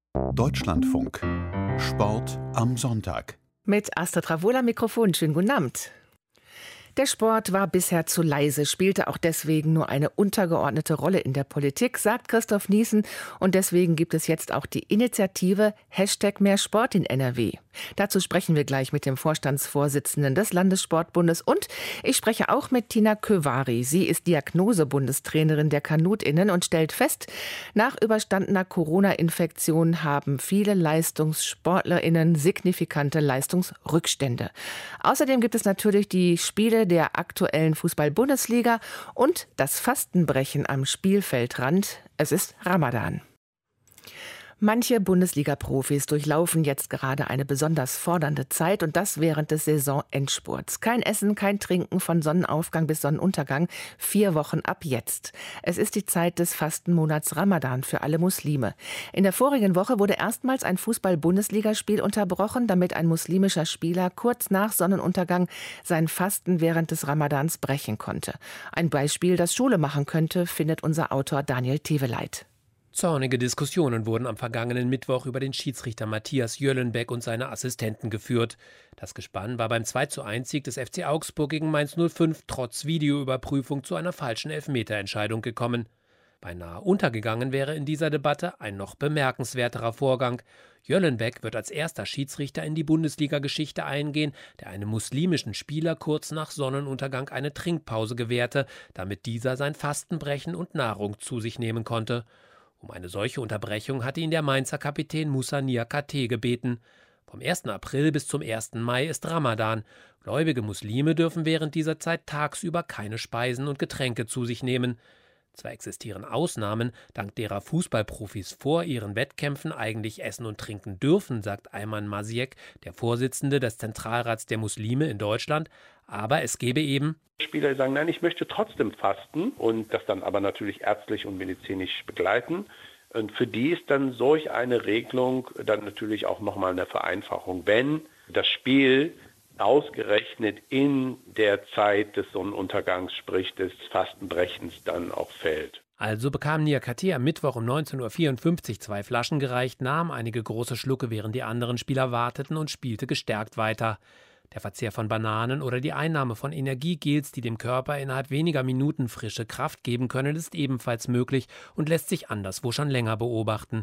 Deutschlandfunk. Sport am Sonntag. Mit Astrid Ravola am Mikrofon. Schönen guten Abend. Der Sport war bisher zu leise, spielte auch deswegen nur eine untergeordnete Rolle in der Politik, sagt Christoph Nießen. Und deswegen gibt es jetzt auch die Initiative #Mehr Sport in NRW. Dazu sprechen wir gleich mit dem Vorstandsvorsitzenden des Landessportbundes. Und ich spreche auch mit Tina Kövari. Sie ist Diagnose-Bundestrainerin der KanutInnen und stellt fest, nach überstandener Corona-Infektion haben viele LeistungssportlerInnen signifikante Leistungsrückstände. Außerdem gibt es natürlich die Spiele der aktuellen Fußball-Bundesliga und das Fastenbrechen am Spielfeldrand. Es ist Ramadan. Manche Bundesliga-Profis durchlaufen jetzt gerade eine besonders fordernde Zeit und das während des Saisonendspurts. Kein Essen, kein Trinken von Sonnenaufgang bis Sonnenuntergang, 4 Wochen ab jetzt. Es ist die Zeit des Fastenmonats Ramadan für alle Muslime. In der vorigen Woche wurde erstmals ein Fußball-Bundesligaspiel unterbrochen, damit ein muslimischer Spieler kurz nach Sonnenuntergang sein Fasten während des Ramadans brechen konnte. Ein Beispiel, das Schule machen könnte, findet unser Autor Daniel Teveleit. Zornige Diskussionen wurden am vergangenen Mittwoch über den Schiedsrichter Matthias Jöllenbeck und seine Assistenten geführt. Das Gespann war beim 2:1-Sieg des FC Augsburg gegen Mainz 05 trotz Videoüberprüfung zu einer falschen Elfmeterentscheidung gekommen. Beinahe untergegangen wäre in dieser Debatte ein noch bemerkenswerterer Vorgang. Jöllenbeck wird als erster Schiedsrichter in die Bundesliga-Geschichte eingehen, der einem muslimischen Spieler kurz nach Sonnenuntergang eine Trinkpause gewährte, damit dieser sein Fasten brechen und Nahrung zu sich nehmen konnte. Um eine solche Unterbrechung hatte ihn der Mainzer Kapitän Moussa Niakhaté gebeten. Vom 1. April bis zum 1. Mai ist Ramadan. Gläubige Muslime dürfen während dieser Zeit tagsüber keine Speisen und Getränke zu sich nehmen. Zwar existieren Ausnahmen, dank derer Fußballprofis vor ihren Wettkämpfen eigentlich essen und trinken dürfen, sagt Ayman Masiek, der Vorsitzende des Zentralrats der Muslime in Deutschland, aber es gebe eben Spieler, die sagen, nein, ich möchte trotzdem fasten und das dann aber natürlich ärztlich und medizinisch begleiten. Und für die ist dann solch eine Regelung dann natürlich auch nochmal eine Vereinfachung, wenn das Spiel ausgerechnet in der Zeit des Sonnenuntergangs, sprich des Fastenbrechens, dann auch fällt. Also bekam Niakhaté am Mittwoch um 19:54 Uhr 2 Flaschen gereicht, nahm einige große Schlucke, während die anderen Spieler warteten und spielte gestärkt weiter. Der Verzehr von Bananen oder die Einnahme von Energiegels, die dem Körper innerhalb weniger Minuten frische Kraft geben können, ist ebenfalls möglich und lässt sich anderswo schon länger beobachten.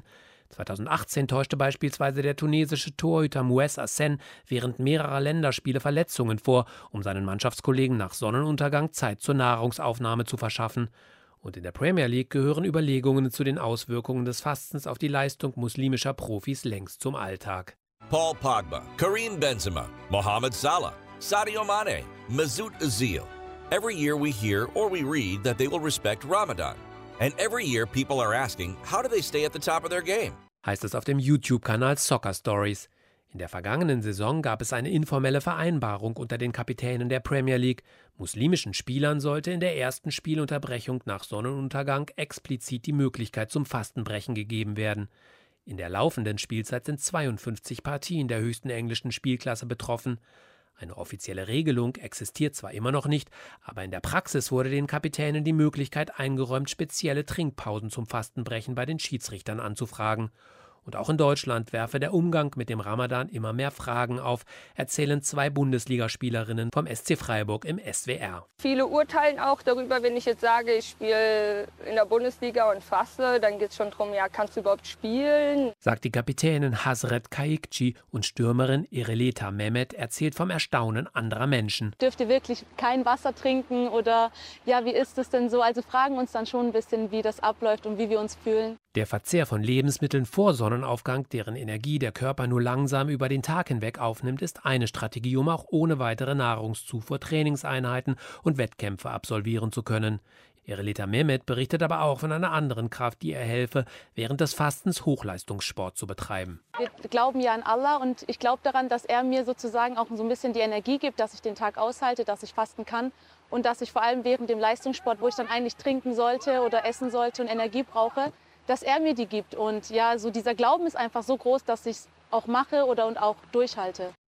2018 täuschte beispielsweise der tunesische Torhüter Mouez Assen während mehrerer Länderspiele Verletzungen vor, um seinen Mannschaftskollegen nach Sonnenuntergang Zeit zur Nahrungsaufnahme zu verschaffen. Und in der Premier League gehören Überlegungen zu den Auswirkungen des Fastens auf die Leistung muslimischer Profis längst zum Alltag. Paul Pogba, Karim Benzema, Mohamed Salah, Sadio Mane, Mesut Özil. Every year we hear or we read that they will respect Ramadan. And every year people are asking, how do they stay at the top of their game? Heißt es auf dem YouTube-Kanal Soccer Stories. In der vergangenen Saison gab es eine informelle Vereinbarung unter den Kapitänen der Premier League. Muslimischen Spielern sollte in der ersten Spielunterbrechung nach Sonnenuntergang explizit die Möglichkeit zum Fastenbrechen gegeben werden. In der laufenden Spielzeit sind 52 Partien der höchsten englischen Spielklasse betroffen. Eine offizielle Regelung existiert zwar immer noch nicht, aber in der Praxis wurde den Kapitänen die Möglichkeit eingeräumt, spezielle Trinkpausen zum Fastenbrechen bei den Schiedsrichtern anzufragen. Und auch in Deutschland werfe der Umgang mit dem Ramadan immer mehr Fragen auf, erzählen 2 Bundesligaspielerinnen vom SC Freiburg im SWR. Viele urteilen auch darüber, wenn ich jetzt sage, ich spiele in der Bundesliga und faste, dann geht es schon darum, ja, kannst du überhaupt spielen? Sagt die Kapitänin Hasret Kaikci und Stürmerin Ireleta Mehmet erzählt vom Erstaunen anderer Menschen. Dürft ihr wirklich kein Wasser trinken oder ja, wie ist es denn so? Also fragen uns dann schon ein bisschen, wie das abläuft und wie wir uns fühlen. Der Verzehr von Lebensmitteln vor Sonnenaufgang, deren Energie der Körper nur langsam über den Tag hinweg aufnimmt, ist eine Strategie, um auch ohne weitere Nahrungszufuhr Trainingseinheiten und Wettkämpfe absolvieren zu können. Ireleta Mehmet berichtet aber auch von einer anderen Kraft, die ihr helfe, während des Fastens Hochleistungssport zu betreiben. Wir glauben ja an Allah und ich glaube daran, dass er mir sozusagen auch so ein bisschen die Energie gibt, dass ich den Tag aushalte, dass ich fasten kann und dass ich vor allem während dem Leistungssport, wo ich dann eigentlich trinken sollte oder essen sollte und Energie brauche, dass er mir die gibt. Und ja, so dieser Glauben ist einfach so groß, dass ich es auch mache und auch durchhalte.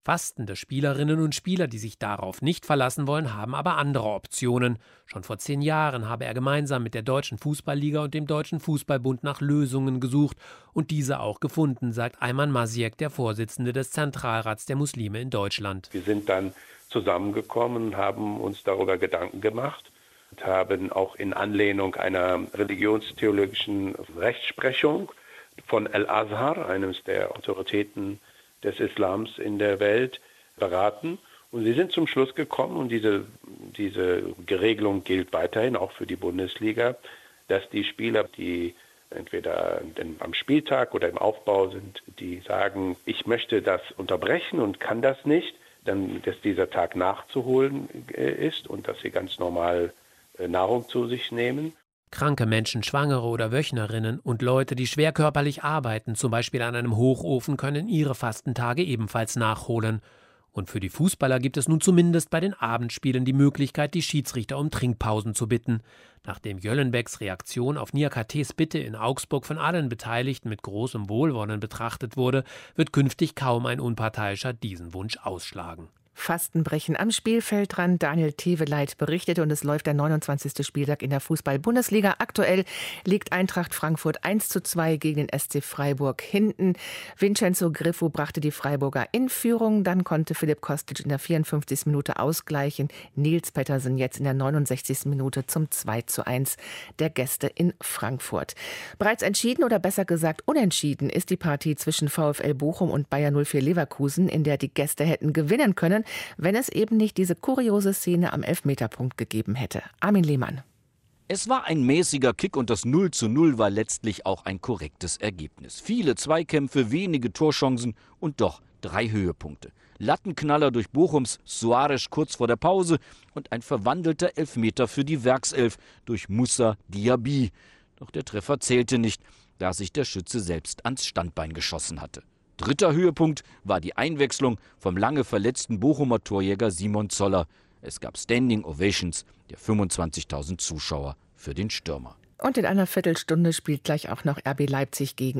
Fastende Spielerinnen und Spieler, die sich darauf nicht verlassen wollen, haben aber andere Optionen. Schon vor 10 Jahren habe er gemeinsam mit der Deutschen Fußballliga und dem Deutschen Fußballbund nach Lösungen gesucht und diese auch gefunden, sagt Ayman Masiek, der Vorsitzende des Zentralrats der Muslime in Deutschland. Wir sind dann zusammengekommen und haben uns darüber Gedanken gemacht und haben auch in Anlehnung einer religionstheologischen Rechtsprechung von Al-Azhar, eines der Autoritäten des Islams in der Welt, beraten. Und sie sind zum Schluss gekommen, und diese Regelung gilt weiterhin auch für die Bundesliga, dass die Spieler, die entweder am Spieltag oder im Aufbau sind, die sagen, ich möchte das unterbrechen und kann das nicht, dann, dass dieser Tag nachzuholen ist und dass sie ganz normal Nahrung zu sich nehmen. Kranke Menschen, Schwangere oder Wöchnerinnen und Leute, die schwer körperlich arbeiten, zum Beispiel an einem Hochofen, können ihre Fastentage ebenfalls nachholen. Und für die Fußballer gibt es nun zumindest bei den Abendspielen die Möglichkeit, die Schiedsrichter um Trinkpausen zu bitten. Nachdem Jöllenbecks Reaktion auf Niakates Bitte in Augsburg von allen Beteiligten mit großem Wohlwollen betrachtet wurde, wird künftig kaum ein Unparteiischer diesen Wunsch ausschlagen. Fastenbrechen am Spielfeldrand. Daniel Teveleit berichtet, und es läuft der 29. Spieltag in der Fußball-Bundesliga. Aktuell liegt Eintracht Frankfurt 1:2 gegen den SC Freiburg hinten. Vincenzo Griffo brachte die Freiburger in Führung. Dann konnte Philipp Kostic in der 54. Minute ausgleichen. Nils Pettersen jetzt in der 69. Minute zum 2:1 der Gäste in Frankfurt. Bereits entschieden, oder besser gesagt unentschieden, ist die Partie zwischen VfL Bochum und Bayer 04 Leverkusen, in der die Gäste hätten gewinnen können, wenn es eben nicht diese kuriose Szene am Elfmeterpunkt gegeben hätte. Armin Lehmann. Es war ein mäßiger Kick und das 0:0 war letztlich auch ein korrektes Ergebnis. Viele Zweikämpfe, wenige Torchancen und doch 3 Höhepunkte. Lattenknaller durch Bochums Suarez kurz vor der Pause und ein verwandelter Elfmeter für die Werkself durch Moussa Diaby. Doch der Treffer zählte nicht, da sich der Schütze selbst ans Standbein geschossen hatte. Dritter Höhepunkt war die Einwechslung vom lange verletzten Bochumer Torjäger Simon Zoller. Es gab Standing Ovations der 25.000 Zuschauer für den Stürmer. Und in einer Viertelstunde spielt gleich auch noch RB Leipzig gegen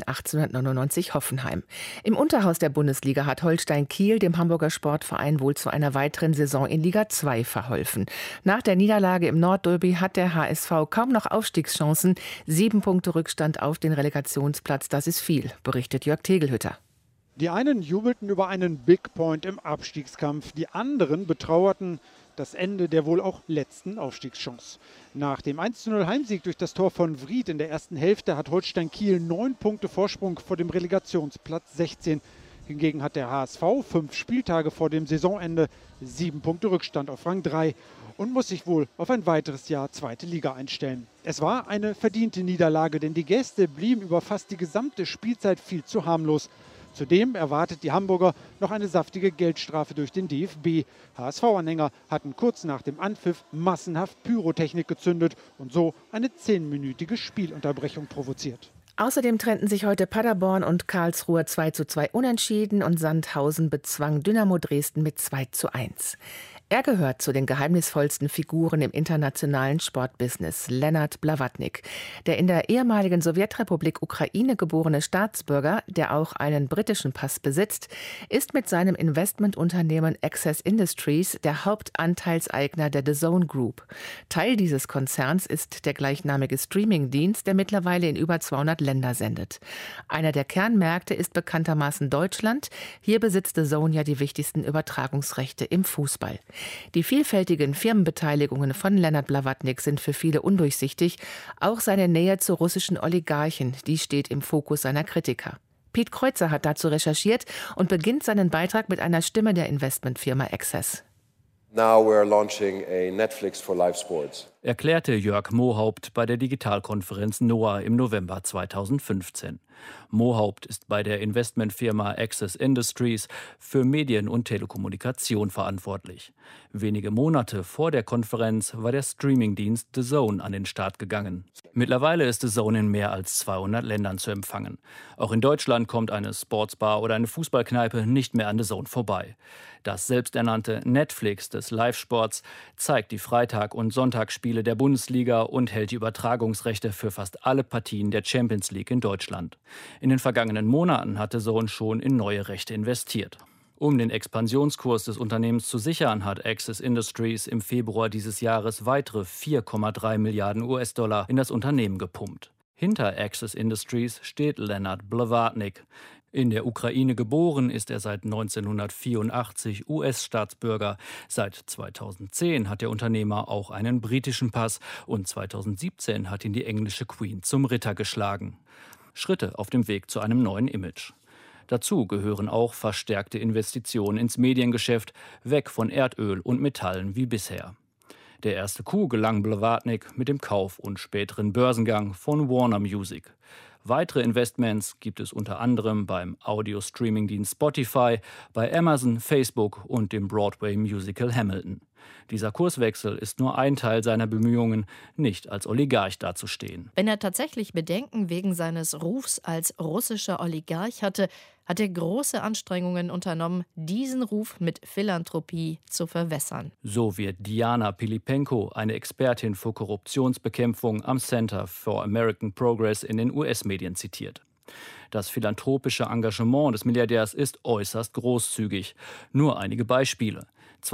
1899 Hoffenheim. Im Unterhaus der Bundesliga hat Holstein Kiel dem Hamburger Sportverein wohl zu einer weiteren Saison in Liga 2 verholfen. Nach der Niederlage im Nordderby hat der HSV kaum noch Aufstiegschancen. 7 Punkte Rückstand auf den Relegationsplatz, das ist viel, berichtet Jörg Tegelhütter. Die einen jubelten über einen Big Point im Abstiegskampf, die anderen betrauerten das Ende der wohl auch letzten Aufstiegschance. Nach dem 1:0 Heimsieg durch das Tor von Vried in der ersten Hälfte hat Holstein Kiel 9 Punkte Vorsprung vor dem Relegationsplatz 16. Hingegen hat der HSV 5 Spieltage vor dem Saisonende 7 Punkte Rückstand auf Rang 3 und muss sich wohl auf ein weiteres Jahr zweite Liga einstellen. Es war eine verdiente Niederlage, denn die Gäste blieben über fast die gesamte Spielzeit viel zu harmlos. Zudem erwartet die Hamburger noch eine saftige Geldstrafe durch den DFB. HSV-Anhänger hatten kurz nach dem Anpfiff massenhaft Pyrotechnik gezündet und so eine 10-minütige Spielunterbrechung provoziert. Außerdem trennten sich heute Paderborn und Karlsruhe 2:2 unentschieden und Sandhausen bezwang Dynamo Dresden mit 2:1. Er gehört zu den geheimnisvollsten Figuren im internationalen Sportbusiness, Lennart Blavatnik. Der in der ehemaligen Sowjetrepublik Ukraine geborene Staatsbürger, der auch einen britischen Pass besitzt, ist mit seinem Investmentunternehmen Access Industries der Hauptanteilseigner der DAZN Group. Teil dieses Konzerns ist der gleichnamige Streamingdienst, der mittlerweile in über 200 Länder sendet. Einer der Kernmärkte ist bekanntermaßen Deutschland. Hier besitzt DAZN ja die wichtigsten Übertragungsrechte im Fußball. Die vielfältigen Firmenbeteiligungen von Lennart Blavatnik sind für viele undurchsichtig. Auch seine Nähe zu russischen Oligarchen, die steht im Fokus seiner Kritiker. Piet Kreuzer hat dazu recherchiert und beginnt seinen Beitrag mit einer Stimme der Investmentfirma Access. Now we're launching a Netflix for live sports. Erklärte Jörg Mohaupt bei der Digitalkonferenz NOAH im November 2015. Mohaupt ist bei der Investmentfirma Access Industries für Medien und Telekommunikation verantwortlich. Wenige Monate vor der Konferenz war der Streamingdienst DAZN an den Start gegangen. Mittlerweile ist DAZN in mehr als 200 Ländern zu empfangen. Auch in Deutschland kommt eine Sportsbar oder eine Fußballkneipe nicht mehr an DAZN vorbei. Das selbsternannte Netflix des Live-Sports zeigt die Freitag- und Sonntagsspiele der Bundesliga und hält die Übertragungsrechte für fast alle Partien der Champions League in Deutschland. In den vergangenen Monaten hatte DAZN schon in neue Rechte investiert. Um den Expansionskurs des Unternehmens zu sichern, hat Axis Industries im Februar dieses Jahres weitere 4,3 Milliarden US-Dollar in das Unternehmen gepumpt. Hinter Axis Industries steht Leonard Blavatnik. In der Ukraine geboren, ist er seit 1984 US-Staatsbürger. Seit 2010 hat der Unternehmer auch einen britischen Pass und 2017 hat ihn die englische Queen zum Ritter geschlagen. Schritte auf dem Weg zu einem neuen Image. Dazu gehören auch verstärkte Investitionen ins Mediengeschäft, weg von Erdöl und Metallen wie bisher. Der erste Coup gelang Blavatnik mit dem Kauf und späteren Börsengang von Warner Music. Weitere Investments gibt es unter anderem beim Audio-Streaming-Dienst Spotify, bei Amazon, Facebook und dem Broadway-Musical Hamilton. Dieser Kurswechsel ist nur ein Teil seiner Bemühungen, nicht als Oligarch dazustehen. Wenn er tatsächlich Bedenken wegen seines Rufs als russischer Oligarch hatte, hat er große Anstrengungen unternommen, diesen Ruf mit Philanthropie zu verwässern. So wird Diana Pilipenko, eine Expertin für Korruptionsbekämpfung am Center for American Progress in den US-Medien, zitiert. Das philanthropische Engagement des Milliardärs ist äußerst großzügig. Nur einige Beispiele.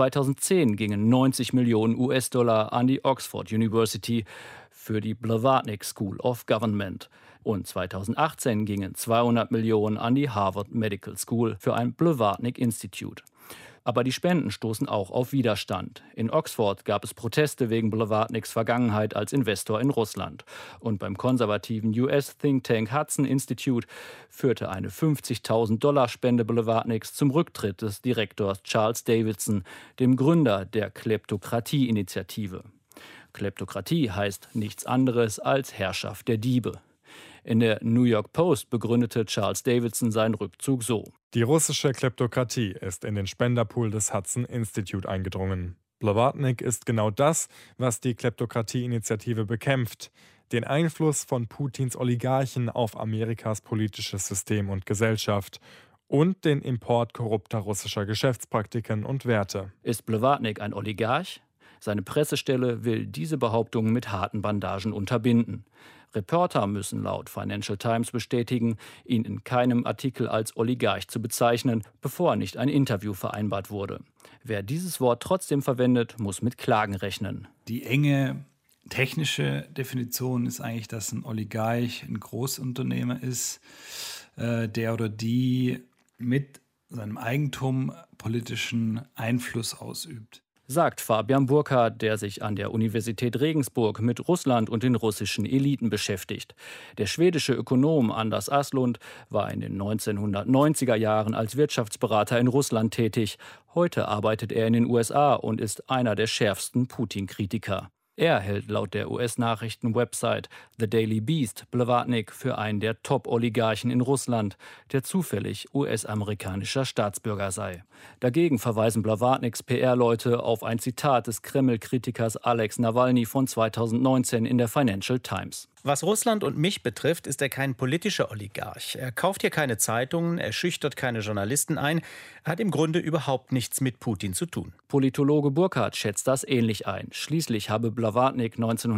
2010 gingen 90 Millionen US-Dollar an die Oxford University für die Blavatnik School of Government. Und 2018 gingen 200 Millionen an die Harvard Medical School für ein Blavatnik Institute. Aber die Spenden stoßen auch auf Widerstand. In Oxford gab es Proteste wegen Blavatniks Vergangenheit als Investor in Russland. Und beim konservativen US-Think-Tank Hudson Institute führte eine $50.000 Spende Blavatniks zum Rücktritt des Direktors Charles Davidson, dem Gründer der Kleptokratie-Initiative. Kleptokratie heißt nichts anderes als Herrschaft der Diebe. In der New York Post begründete Charles Davidson seinen Rückzug so: Die russische Kleptokratie ist in den Spenderpool des Hudson Institute eingedrungen. Blavatnik ist genau das, was die Kleptokratie-Initiative bekämpft: den Einfluss von Putins Oligarchen auf Amerikas politisches System und Gesellschaft und den Import korrupter russischer Geschäftspraktiken und Werte. Ist Blavatnik ein Oligarch? Seine Pressestelle will diese Behauptungen mit harten Bandagen unterbinden. Reporter müssen laut Financial Times bestätigen, ihn in keinem Artikel als Oligarch zu bezeichnen, bevor nicht ein Interview vereinbart wurde. Wer dieses Wort trotzdem verwendet, muss mit Klagen rechnen. Die enge technische Definition ist eigentlich, dass ein Oligarch ein Großunternehmer ist, der oder die mit seinem Eigentum politischen Einfluss ausübt. Sagt Fabian Burkhardt, der sich an der Universität Regensburg mit Russland und den russischen Eliten beschäftigt. Der schwedische Ökonom Anders Aslund war in den 1990er Jahren als Wirtschaftsberater in Russland tätig. Heute arbeitet er in den USA und ist einer der schärfsten Putin-Kritiker. Er hält laut der US-Nachrichten-Website The Daily Beast Blavatnik für einen der Top-Oligarchen in Russland, der zufällig US-amerikanischer Staatsbürger sei. Dagegen verweisen Blavatniks PR-Leute auf ein Zitat des Kreml-Kritikers Alex Nawalny von 2019 in der Financial Times. Was Russland und mich betrifft, ist er kein politischer Oligarch. Er kauft hier keine Zeitungen, er schüchtert keine Journalisten ein. Er hat im Grunde überhaupt nichts mit Putin zu tun. Politologe Burkhardt schätzt das ähnlich ein. Schließlich habe Blavatnik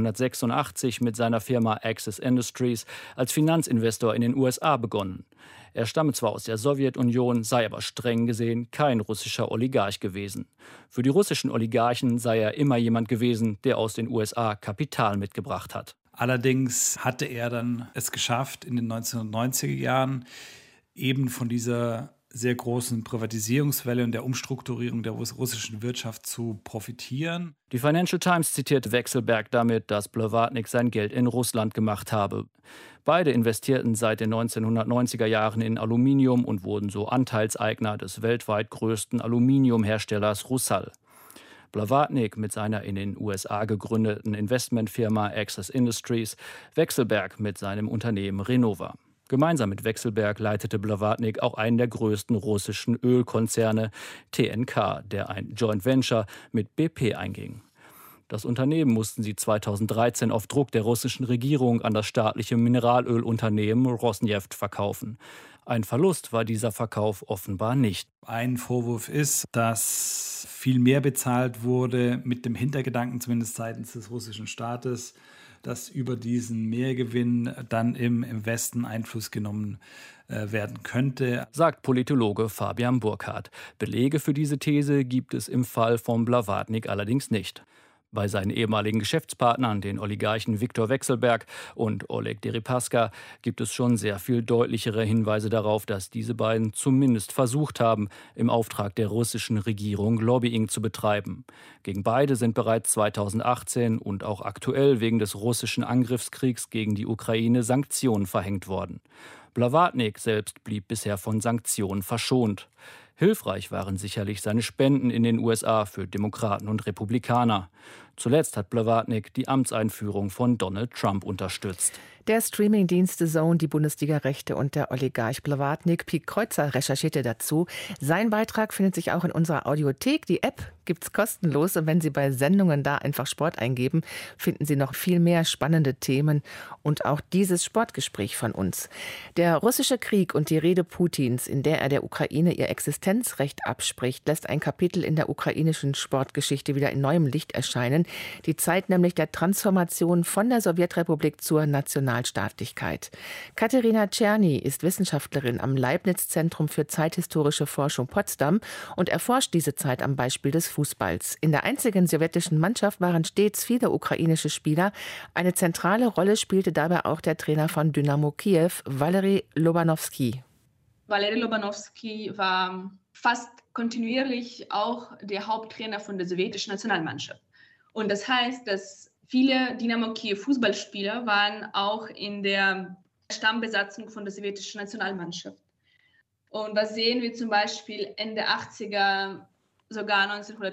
1986 mit seiner Firma Axis Industries als Finanzinvestor in den USA begonnen. Er stamme zwar aus der Sowjetunion, sei aber streng gesehen kein russischer Oligarch gewesen. Für die russischen Oligarchen sei er immer jemand gewesen, der aus den USA Kapital mitgebracht hat. Allerdings hatte er dann es geschafft, in den 1990er Jahren eben von dieser sehr großen Privatisierungswelle und der Umstrukturierung der russischen Wirtschaft zu profitieren. Die Financial Times zitiert Wechselberg damit, dass Blavatnik sein Geld in Russland gemacht habe. Beide investierten seit den 1990er Jahren in Aluminium und wurden so Anteilseigner des weltweit größten Aluminiumherstellers Rusal. Blavatnik mit seiner in den USA gegründeten Investmentfirma Axis Industries, Wechselberg mit seinem Unternehmen Renova. Gemeinsam mit Wechselberg leitete Blavatnik auch einen der größten russischen Ölkonzerne, TNK, der ein Joint Venture mit BP einging. Das Unternehmen mussten sie 2013 auf Druck der russischen Regierung an das staatliche Mineralölunternehmen Rosneft verkaufen. Ein Verlust war dieser Verkauf offenbar nicht. Ein Vorwurf ist, dass viel mehr bezahlt wurde, mit dem Hintergedanken zumindest seitens des russischen Staates, dass über diesen Mehrgewinn dann im Westen Einfluss genommen werden könnte, sagt Politologe Fabian Burkhardt. Belege für diese These gibt es im Fall von Blavatnik allerdings nicht. Bei seinen ehemaligen Geschäftspartnern, den Oligarchen Viktor Vekselberg und Oleg Deripaska, gibt es schon sehr viel deutlichere Hinweise darauf, dass diese beiden zumindest versucht haben, im Auftrag der russischen Regierung Lobbying zu betreiben. Gegen beide sind bereits 2018 und auch aktuell wegen des russischen Angriffskriegs gegen die Ukraine Sanktionen verhängt worden. Blavatnik selbst blieb bisher von Sanktionen verschont. Hilfreich waren sicherlich seine Spenden in den USA für Demokraten und Republikaner. Zuletzt hat Blavatnik die Amtseinführung von Donald Trump unterstützt. Der Streamingdienst DAZN, die Bundesliga-Rechte und der Oligarch Blavatnik. Piet Kreuzer recherchierte dazu. Sein Beitrag findet sich auch in unserer Audiothek. Die App gibt's kostenlos und wenn Sie bei Sendungen da einfach Sport eingeben, finden Sie noch viel mehr spannende Themen und auch dieses Sportgespräch von uns. Der russische Krieg und die Rede Putins, in der er der Ukraine ihr Existenzrecht abspricht, lässt ein Kapitel in der ukrainischen Sportgeschichte wieder in neuem Licht erscheinen. Die Zeit nämlich der Transformation von der Sowjetrepublik zur Nationalstaatlichkeit. Katerina Czerny ist Wissenschaftlerin am Leibniz-Zentrum für zeithistorische Forschung Potsdam und erforscht diese Zeit am Beispiel des Fußballs. In der einzigen sowjetischen Mannschaft waren stets viele ukrainische Spieler. Eine zentrale Rolle spielte dabei auch der Trainer von Dynamo Kiew, Valery Lobanovsky. Valery Lobanovsky war fast kontinuierlich auch der Haupttrainer von der sowjetischen Nationalmannschaft. Und das heißt, dass viele Dynamo Kiew Fußballspieler waren auch in der Stammbesatzung von der sowjetischen Nationalmannschaft. Und was sehen wir zum Beispiel Ende 80er, sogar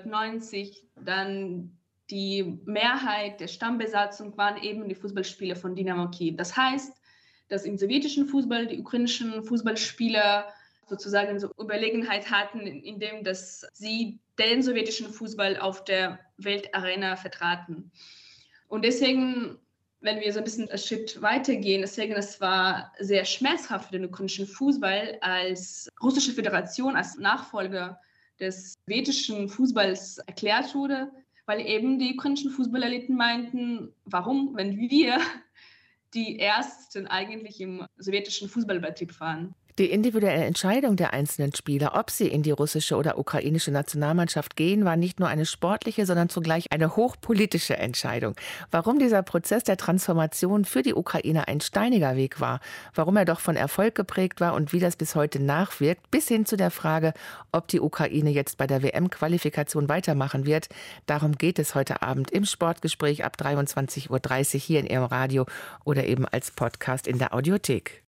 1990, dann die Mehrheit der Stammbesatzung waren eben die Fußballspieler von Dynamo Kiew. Das heißt, dass im sowjetischen Fußball die ukrainischen Fußballspieler sozusagen so Überlegenheit hatten, indem dass sie den sowjetischen Fußball auf der Weltarena vertraten. Und deswegen, wenn wir so ein bisschen einen Schritt weitergehen, deswegen, es war sehr schmerzhaft für den ukrainischen Fußball, als russische Föderation, als Nachfolger des sowjetischen Fußballs erklärt wurde, weil eben die ukrainischen Fußballeliten meinten, warum, wenn wir die Ersten eigentlich im sowjetischen Fußballbetrieb waren. Die individuelle Entscheidung der einzelnen Spieler, ob sie in die russische oder ukrainische Nationalmannschaft gehen, war nicht nur eine sportliche, sondern zugleich eine hochpolitische Entscheidung. Warum dieser Prozess der Transformation für die Ukraine ein steiniger Weg war, warum er doch von Erfolg geprägt war und wie das bis heute nachwirkt, bis hin zu der Frage, ob die Ukraine jetzt bei der WM-Qualifikation weitermachen wird, darum geht es heute Abend im Sportgespräch ab 23:30 Uhr hier in Ihrem Radio oder eben als Podcast in der Audiothek.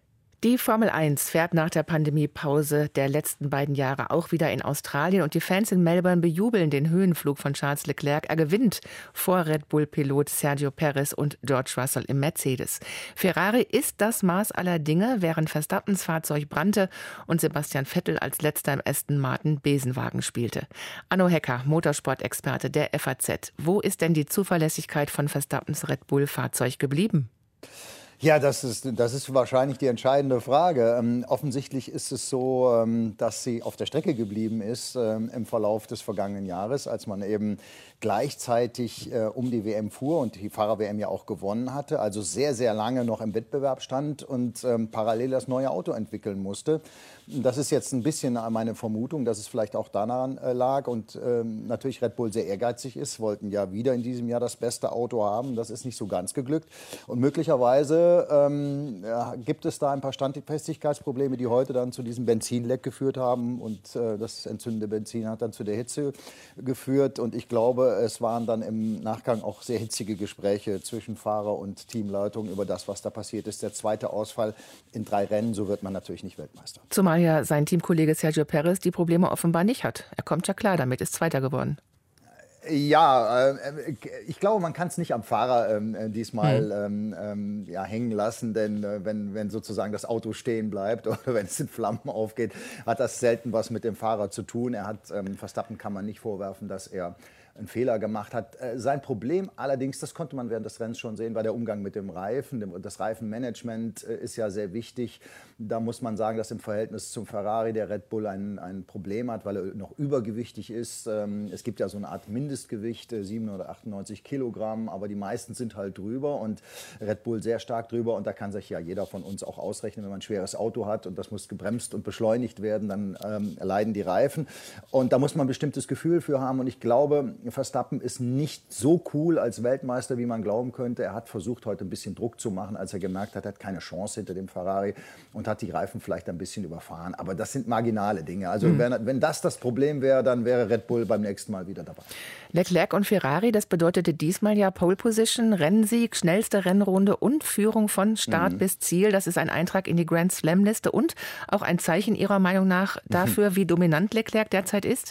Die Formel 1 fährt nach der Pandemiepause der letzten beiden Jahre auch wieder in Australien und die Fans in Melbourne bejubeln den Höhenflug von Charles Leclerc. Er gewinnt vor Red Bull-Pilot Sergio Perez und George Russell im Mercedes. Ferrari ist das Maß aller Dinge, während Verstappens Fahrzeug brannte und Sebastian Vettel als letzter im Aston Martin Besenwagen spielte. Anno Hecker, Motorsport-Experte der FAZ. Wo ist denn die Zuverlässigkeit von Verstappens Red Bull-Fahrzeug geblieben? Ja, das ist wahrscheinlich die entscheidende Frage. Offensichtlich ist es so, dass sie auf der Strecke geblieben ist im Verlauf des vergangenen Jahres, als man eben gleichzeitig um die WM fuhr und die Fahrer-WM ja auch gewonnen hatte, also sehr, sehr lange noch im Wettbewerb stand und parallel das neue Auto entwickeln musste. Das ist jetzt ein bisschen meine Vermutung, dass es vielleicht auch daran lag und natürlich Red Bull sehr ehrgeizig ist, wollten ja wieder in diesem Jahr das beste Auto haben. Das ist nicht so ganz geglückt und möglicherweise gibt es da ein paar Standfestigkeitsprobleme, die heute dann zu diesem Benzinleck geführt haben und das entzündete Benzin hat dann zu der Hitze geführt und ich glaube, es waren dann im Nachgang auch sehr hitzige Gespräche zwischen Fahrer und Teamleitung über das, was da passiert ist. Der zweite Ausfall in 3 Rennen, so wird man natürlich nicht Weltmeister. Zumal ja sein Teamkollege Sergio Perez die Probleme offenbar nicht hat. Er kommt ja klar damit, ist Zweiter geworden. Ja, ich glaube, man kann es nicht am Fahrer diesmal hängen lassen, denn wenn sozusagen das Auto stehen bleibt oder wenn es in Flammen aufgeht, hat das selten was mit dem Fahrer zu tun. Verstappen kann man nicht vorwerfen, dass er einen Fehler gemacht hat. Sein Problem allerdings, das konnte man während des Rennens schon sehen, war der Umgang mit dem Reifen. Das Reifenmanagement ist ja sehr wichtig. Da muss man sagen, dass im Verhältnis zum Ferrari der Red Bull ein Problem hat, weil er noch übergewichtig ist. Es gibt ja so eine Art Mindestgewicht, 798 Kilogramm, aber die meisten sind halt drüber und Red Bull sehr stark drüber. Und da kann sich ja jeder von uns auch ausrechnen, wenn man ein schweres Auto hat und das muss gebremst und beschleunigt werden, dann leiden die Reifen. Und da muss man ein bestimmtes Gefühl für haben. Und ich glaube, Verstappen ist nicht so cool als Weltmeister, wie man glauben könnte. Er hat versucht, heute ein bisschen Druck zu machen, als er gemerkt hat, er hat keine Chance hinter dem Ferrari und hat die Reifen vielleicht ein bisschen überfahren. Aber das sind marginale Dinge. Also wenn das Problem wäre, dann wäre Red Bull beim nächsten Mal wieder dabei. Leclerc und Ferrari, das bedeutete diesmal ja Pole Position, Rennsieg, schnellste Rennrunde und Führung von Start bis Ziel. Das ist ein Eintrag in die Grand Slam-Liste und auch ein Zeichen Ihrer Meinung nach dafür, wie dominant Leclerc derzeit ist?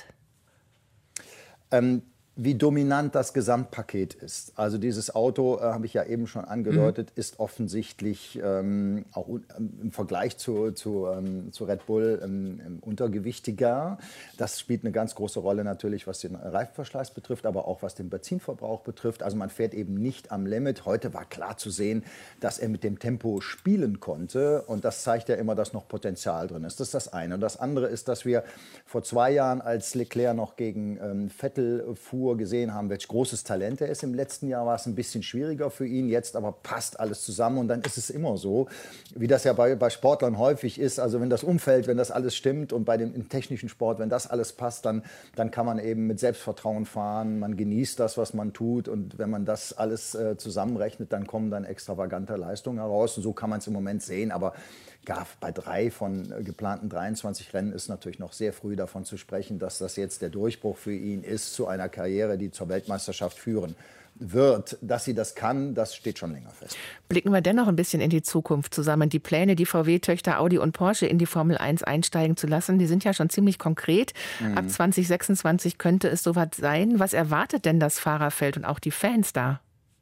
Wie dominant das Gesamtpaket ist. Also dieses Auto, habe ich ja eben schon angedeutet, ist offensichtlich auch im Vergleich zu Red Bull untergewichtiger. Das spielt eine ganz große Rolle natürlich, was den Reifenverschleiß betrifft, aber auch was den Benzinverbrauch betrifft. Also man fährt eben nicht am Limit. Heute war klar zu sehen, dass er mit dem Tempo spielen konnte und das zeigt ja immer, dass noch Potenzial drin ist. Das ist das eine. Und das andere ist, dass wir vor 2 Jahren, als Leclerc noch gegen Vettel fuhr, gesehen haben, welch großes Talent er ist. Im letzten Jahr war es ein bisschen schwieriger für ihn, jetzt aber passt alles zusammen und dann ist es immer so, wie das ja bei Sportlern häufig ist, also wenn das Umfeld, wenn das alles stimmt und im technischen Sport, wenn das alles passt, dann kann man eben mit Selbstvertrauen fahren, man genießt das, was man tut und wenn man das alles zusammenrechnet, dann kommen dann extravagante Leistungen heraus und so kann man es im Moment sehen, aber bei 3 von geplanten 23 Rennen ist natürlich noch sehr früh davon zu sprechen, dass das jetzt der Durchbruch für ihn ist zu einer Karriere, die zur Weltmeisterschaft führen wird. Dass sie das kann, das steht schon länger fest. Blicken wir dennoch ein bisschen in die Zukunft zusammen. Die Pläne, die VW-Töchter Audi und Porsche in die Formel 1 einsteigen zu lassen, die sind ja schon ziemlich konkret. Ab 2026 könnte es soweit sein. Was erwartet denn das Fahrerfeld und auch die Fans da?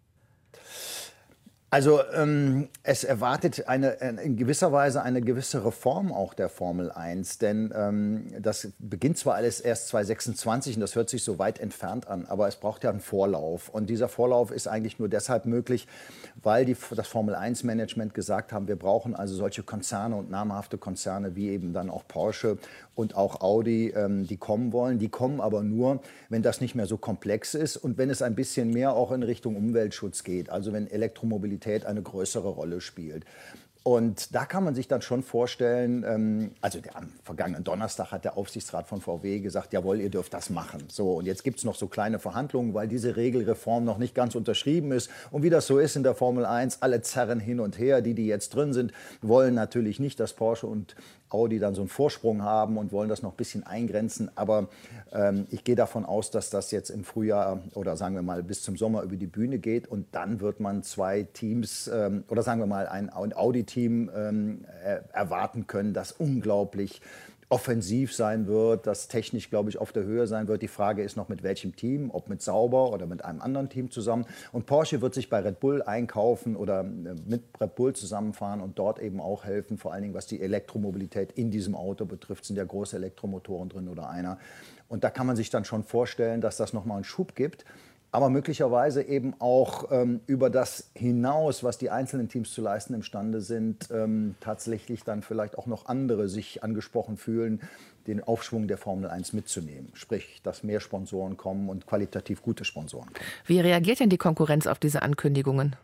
Also es erwartet in gewisser Weise eine gewisse Reform auch der Formel 1, denn das beginnt zwar alles erst 2026 und das hört sich so weit entfernt an, aber es braucht ja einen Vorlauf und dieser Vorlauf ist eigentlich nur deshalb möglich, weil das Formel 1 Management gesagt haben, wir brauchen also solche Konzerne und namhafte Konzerne wie eben dann auch Porsche und auch Audi, die kommen wollen. Die kommen aber nur, wenn das nicht mehr so komplex ist und wenn es ein bisschen mehr auch in Richtung Umweltschutz geht, also wenn Elektromobilität eine größere Rolle spielt. Und da kann man sich dann schon vorstellen, also am vergangenen Donnerstag hat der Aufsichtsrat von VW gesagt, jawohl, ihr dürft das machen. So, und jetzt gibt es noch so kleine Verhandlungen, weil diese Regelreform noch nicht ganz unterschrieben ist. Und wie das so ist in der Formel 1, alle zerren hin und her. Die jetzt drin sind, wollen natürlich nicht, dass Porsche und Audi dann so einen Vorsprung haben und wollen das noch ein bisschen eingrenzen. Aber ich gehe davon aus, dass das jetzt im Frühjahr oder sagen wir mal bis zum Sommer über die Bühne geht. Und dann wird man 2 Teams oder sagen wir mal ein Audi-Team erwarten können, das unglaublich offensiv sein wird, das technisch, glaube ich, auf der Höhe sein wird. Die Frage ist noch, mit welchem Team, ob mit Sauber oder mit einem anderen Team zusammen. Und Porsche wird sich bei Red Bull einkaufen oder mit Red Bull zusammenfahren und dort eben auch helfen, vor allen Dingen, was die Elektromobilität in diesem Auto betrifft, sind ja große Elektromotoren drin oder einer. Und da kann man sich dann schon vorstellen, dass das nochmal einen Schub gibt. Aber möglicherweise eben auch über das hinaus, was die einzelnen Teams zu leisten imstande sind, tatsächlich dann vielleicht auch noch andere sich angesprochen fühlen, den Aufschwung der Formel 1 mitzunehmen. Sprich, dass mehr Sponsoren kommen und qualitativ gute Sponsoren kommen. Wie reagiert denn die Konkurrenz auf diese Ankündigungen?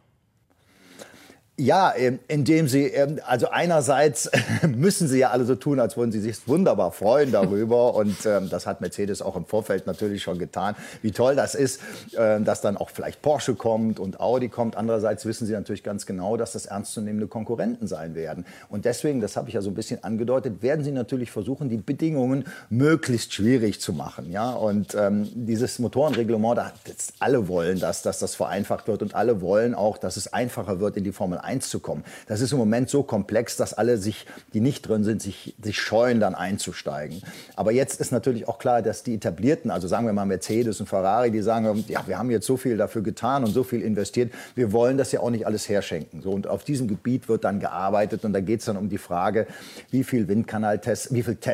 Ja, indem sie, also einerseits müssen sie ja alle so tun, als würden sie sich wunderbar freuen darüber. Und das hat Mercedes auch im Vorfeld natürlich schon getan, wie toll das ist, dass dann auch vielleicht Porsche kommt und Audi kommt. Andererseits wissen sie natürlich ganz genau, dass das ernstzunehmende Konkurrenten sein werden. Und deswegen, das habe ich ja so ein bisschen angedeutet, werden sie natürlich versuchen, die Bedingungen möglichst schwierig zu machen. Ja? Und dieses Motorenreglement, alle wollen das, dass das vereinfacht wird und alle wollen auch, dass es einfacher wird, in die Formel 1 1 zu kommen. Das ist im Moment so komplex, dass alle die nicht drin sind, sich scheuen, dann einzusteigen. Aber jetzt ist natürlich auch klar, dass die Etablierten, also sagen wir mal Mercedes und Ferrari, die sagen, ja, wir haben jetzt so viel dafür getan und so viel investiert, wir wollen das ja auch nicht alles herschenken. So, und auf diesem Gebiet wird dann gearbeitet und da geht es dann um die Frage, wie viel Windkanaltests,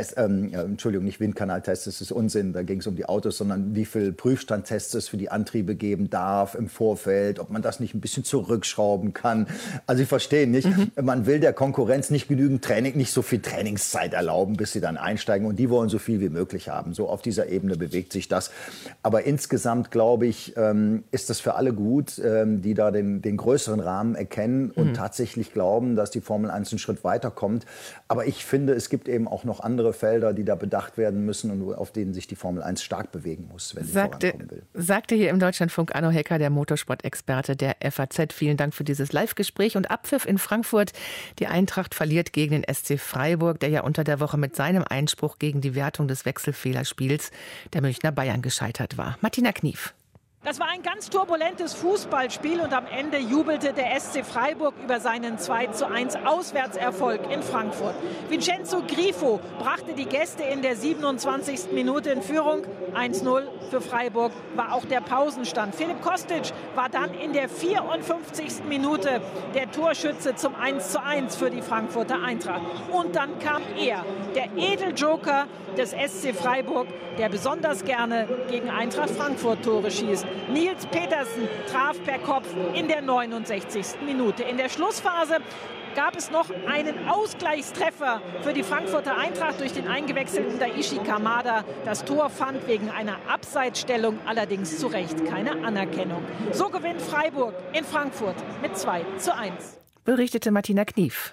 nicht Windkanaltests, das ist Unsinn, da ging es um die Autos, sondern wie viel Prüfstandtests es für die Antriebe geben darf im Vorfeld, ob man das nicht ein bisschen zurückschrauben kann. Also ich verstehe nicht, man will der Konkurrenz nicht genügend Training, nicht so viel Trainingszeit erlauben, bis sie dann einsteigen und die wollen so viel wie möglich haben. So auf dieser Ebene bewegt sich das. Aber insgesamt, glaube ich, ist das für alle gut, die da den größeren Rahmen erkennen und tatsächlich glauben, dass die Formel 1 einen Schritt weiterkommt. Aber ich finde, es gibt eben auch noch andere Felder, die da bedacht werden müssen und auf denen sich die Formel 1 stark bewegen muss, wenn sie vorankommen will. Sagte hier im Deutschlandfunk Arno Hecker, der Motorsport-Experte der FAZ. Vielen Dank für dieses Live-Gespräch und Abpfiff in Frankfurt. Die Eintracht verliert gegen den SC Freiburg, der ja unter der Woche mit seinem Einspruch gegen die Wertung des Wechselfehlerspiels der Münchner Bayern gescheitert war. Martina Knief. Das war ein ganz turbulentes Fußballspiel und am Ende jubelte der SC Freiburg über seinen 2:1 Auswärtserfolg in Frankfurt. Vincenzo Grifo brachte die Gäste in der 27. Minute in Führung. 1:0 für Freiburg war auch der Pausenstand. Filip Kostic war dann in der 54. Minute der Torschütze zum 1:1 für die Frankfurter Eintracht. Und dann kam er, der Edeljoker des SC Freiburg, der besonders gerne gegen Eintracht Frankfurt Tore schießt. Nils Petersen traf per Kopf in der 69. Minute. In der Schlussphase gab es noch einen Ausgleichstreffer für die Frankfurter Eintracht durch den eingewechselten Daichi Kamada. Das Tor fand wegen einer Abseitsstellung allerdings zu Recht keine Anerkennung. So gewinnt Freiburg in Frankfurt mit 2:1. Berichtete Martina Knief.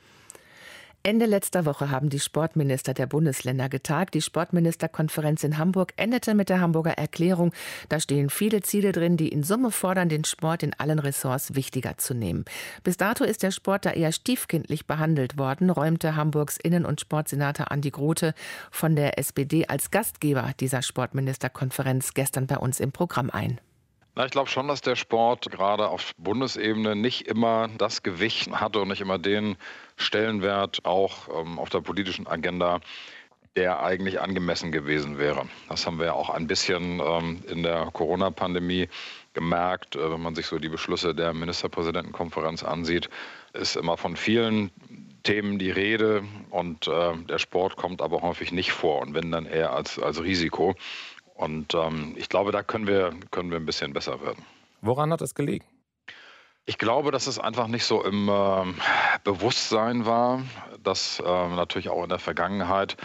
Ende letzter Woche haben die Sportminister der Bundesländer getagt. Die Sportministerkonferenz in Hamburg endete mit der Hamburger Erklärung. Da stehen viele Ziele drin, die in Summe fordern, den Sport in allen Ressorts wichtiger zu nehmen. Bis dato ist der Sport da eher stiefkindlich behandelt worden, räumte Hamburgs Innen- und Sportsenator Andi Grote von der SPD als Gastgeber dieser Sportministerkonferenz gestern bei uns im Programm ein. Ich glaube schon, dass der Sport gerade auf Bundesebene nicht immer das Gewicht hatte und nicht immer den Stellenwert auch auf der politischen Agenda, der eigentlich angemessen gewesen wäre. Das haben wir ja auch ein bisschen in der Corona-Pandemie gemerkt. Wenn man sich so die Beschlüsse der Ministerpräsidentenkonferenz ansieht, ist immer von vielen Themen die Rede und der Sport kommt aber häufig nicht vor und wenn dann eher als Risiko. Und ich glaube, da können wir ein bisschen besser werden. Woran hat es gelegen? Ich glaube, dass es einfach nicht so im Bewusstsein war, dass natürlich auch in der Vergangenheit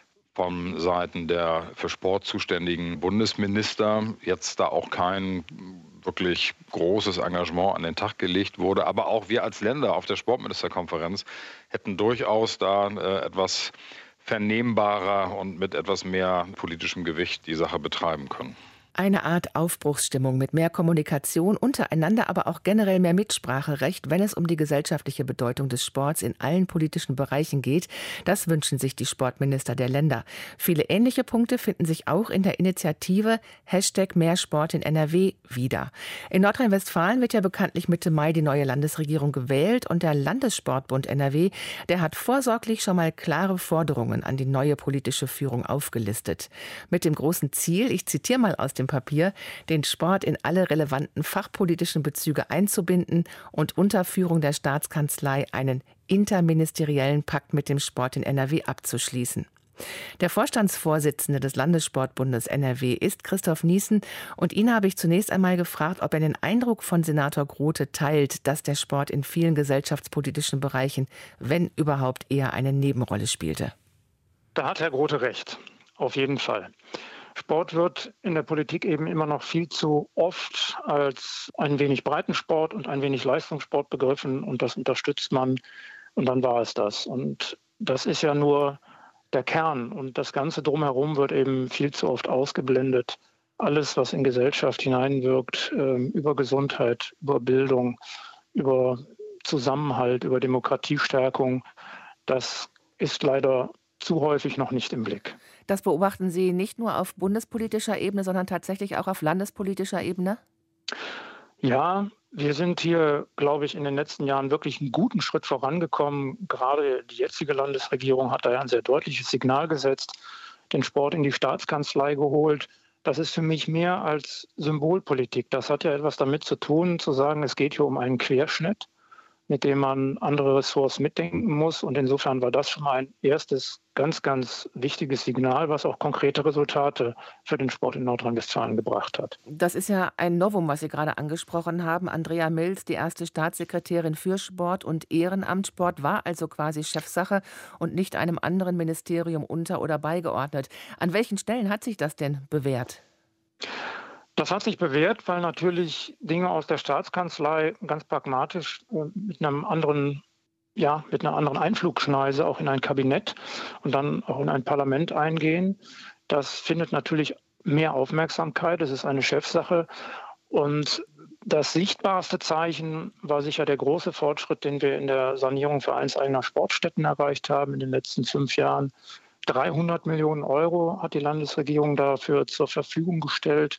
von Seiten der für Sport zuständigen Bundesminister jetzt da auch kein wirklich großes Engagement an den Tag gelegt wurde. Aber auch wir als Länder auf der Sportministerkonferenz hätten durchaus da etwas vernehmbarer und mit etwas mehr politischem Gewicht die Sache betreiben können. Eine Art Aufbruchsstimmung mit mehr Kommunikation untereinander, aber auch generell mehr Mitspracherecht, wenn es um die gesellschaftliche Bedeutung des Sports in allen politischen Bereichen geht. Das wünschen sich die Sportminister der Länder. Viele ähnliche Punkte finden sich auch in der Initiative #Mehr Sport in NRW wieder. In Nordrhein-Westfalen wird ja bekanntlich Mitte Mai die neue Landesregierung gewählt und der Landessportbund NRW, der hat vorsorglich schon mal klare Forderungen an die neue politische Führung aufgelistet. Mit dem großen Ziel, ich zitiere mal aus dem Papier, den Sport in alle relevanten fachpolitischen Bezüge einzubinden und unter Führung der Staatskanzlei einen interministeriellen Pakt mit dem Sport in NRW abzuschließen. Der Vorstandsvorsitzende des Landessportbundes NRW ist Christoph Nießen und ihn habe ich zunächst einmal gefragt, ob er den Eindruck von Senator Grote teilt, dass der Sport in vielen gesellschaftspolitischen Bereichen, wenn überhaupt, eher eine Nebenrolle spielte. Da hat Herr Grote recht, auf jeden Fall. Sport wird in der Politik eben immer noch viel zu oft als ein wenig Breitensport und ein wenig Leistungssport begriffen und das unterstützt man und dann war es das. Und das ist ja nur der Kern und das Ganze drumherum wird eben viel zu oft ausgeblendet. Alles, was in Gesellschaft hineinwirkt, über Gesundheit, über Bildung, über Zusammenhalt, über Demokratiestärkung, das ist leider zu häufig noch nicht im Blick. Das beobachten Sie nicht nur auf bundespolitischer Ebene, sondern tatsächlich auch auf landespolitischer Ebene? Ja, Wir sind hier, glaube ich, in den letzten Jahren wirklich einen guten Schritt vorangekommen. Gerade die jetzige Landesregierung hat da ja ein sehr deutliches Signal gesetzt, den Sport in die Staatskanzlei geholt. Das ist für mich mehr als Symbolpolitik. Das hat ja etwas damit zu tun, zu sagen, es geht hier um einen Querschnitt, mit dem man andere Ressorts mitdenken muss. Und insofern war das schon mal ein erstes ganz, ganz wichtiges Signal, was auch konkrete Resultate für den Sport in Nordrhein-Westfalen gebracht hat. Das ist ja ein Novum, was Sie gerade angesprochen haben. Andrea Milz, die erste Staatssekretärin für Sport und Ehrenamtssport, war also quasi Chefsache und nicht einem anderen Ministerium unter- oder beigeordnet. An welchen Stellen hat sich das denn bewährt? Das hat sich bewährt, weil natürlich Dinge aus der Staatskanzlei ganz pragmatisch mit einer anderen Einflugschneise auch in ein Kabinett und dann auch in ein Parlament eingehen. Das findet natürlich mehr Aufmerksamkeit. Es ist eine Chefsache. Und das sichtbarste Zeichen war sicher der große Fortschritt, den wir in der Sanierung vereinseigener Sportstätten erreicht haben in den letzten 5 Jahren. 300 Millionen Euro hat die Landesregierung dafür zur Verfügung gestellt.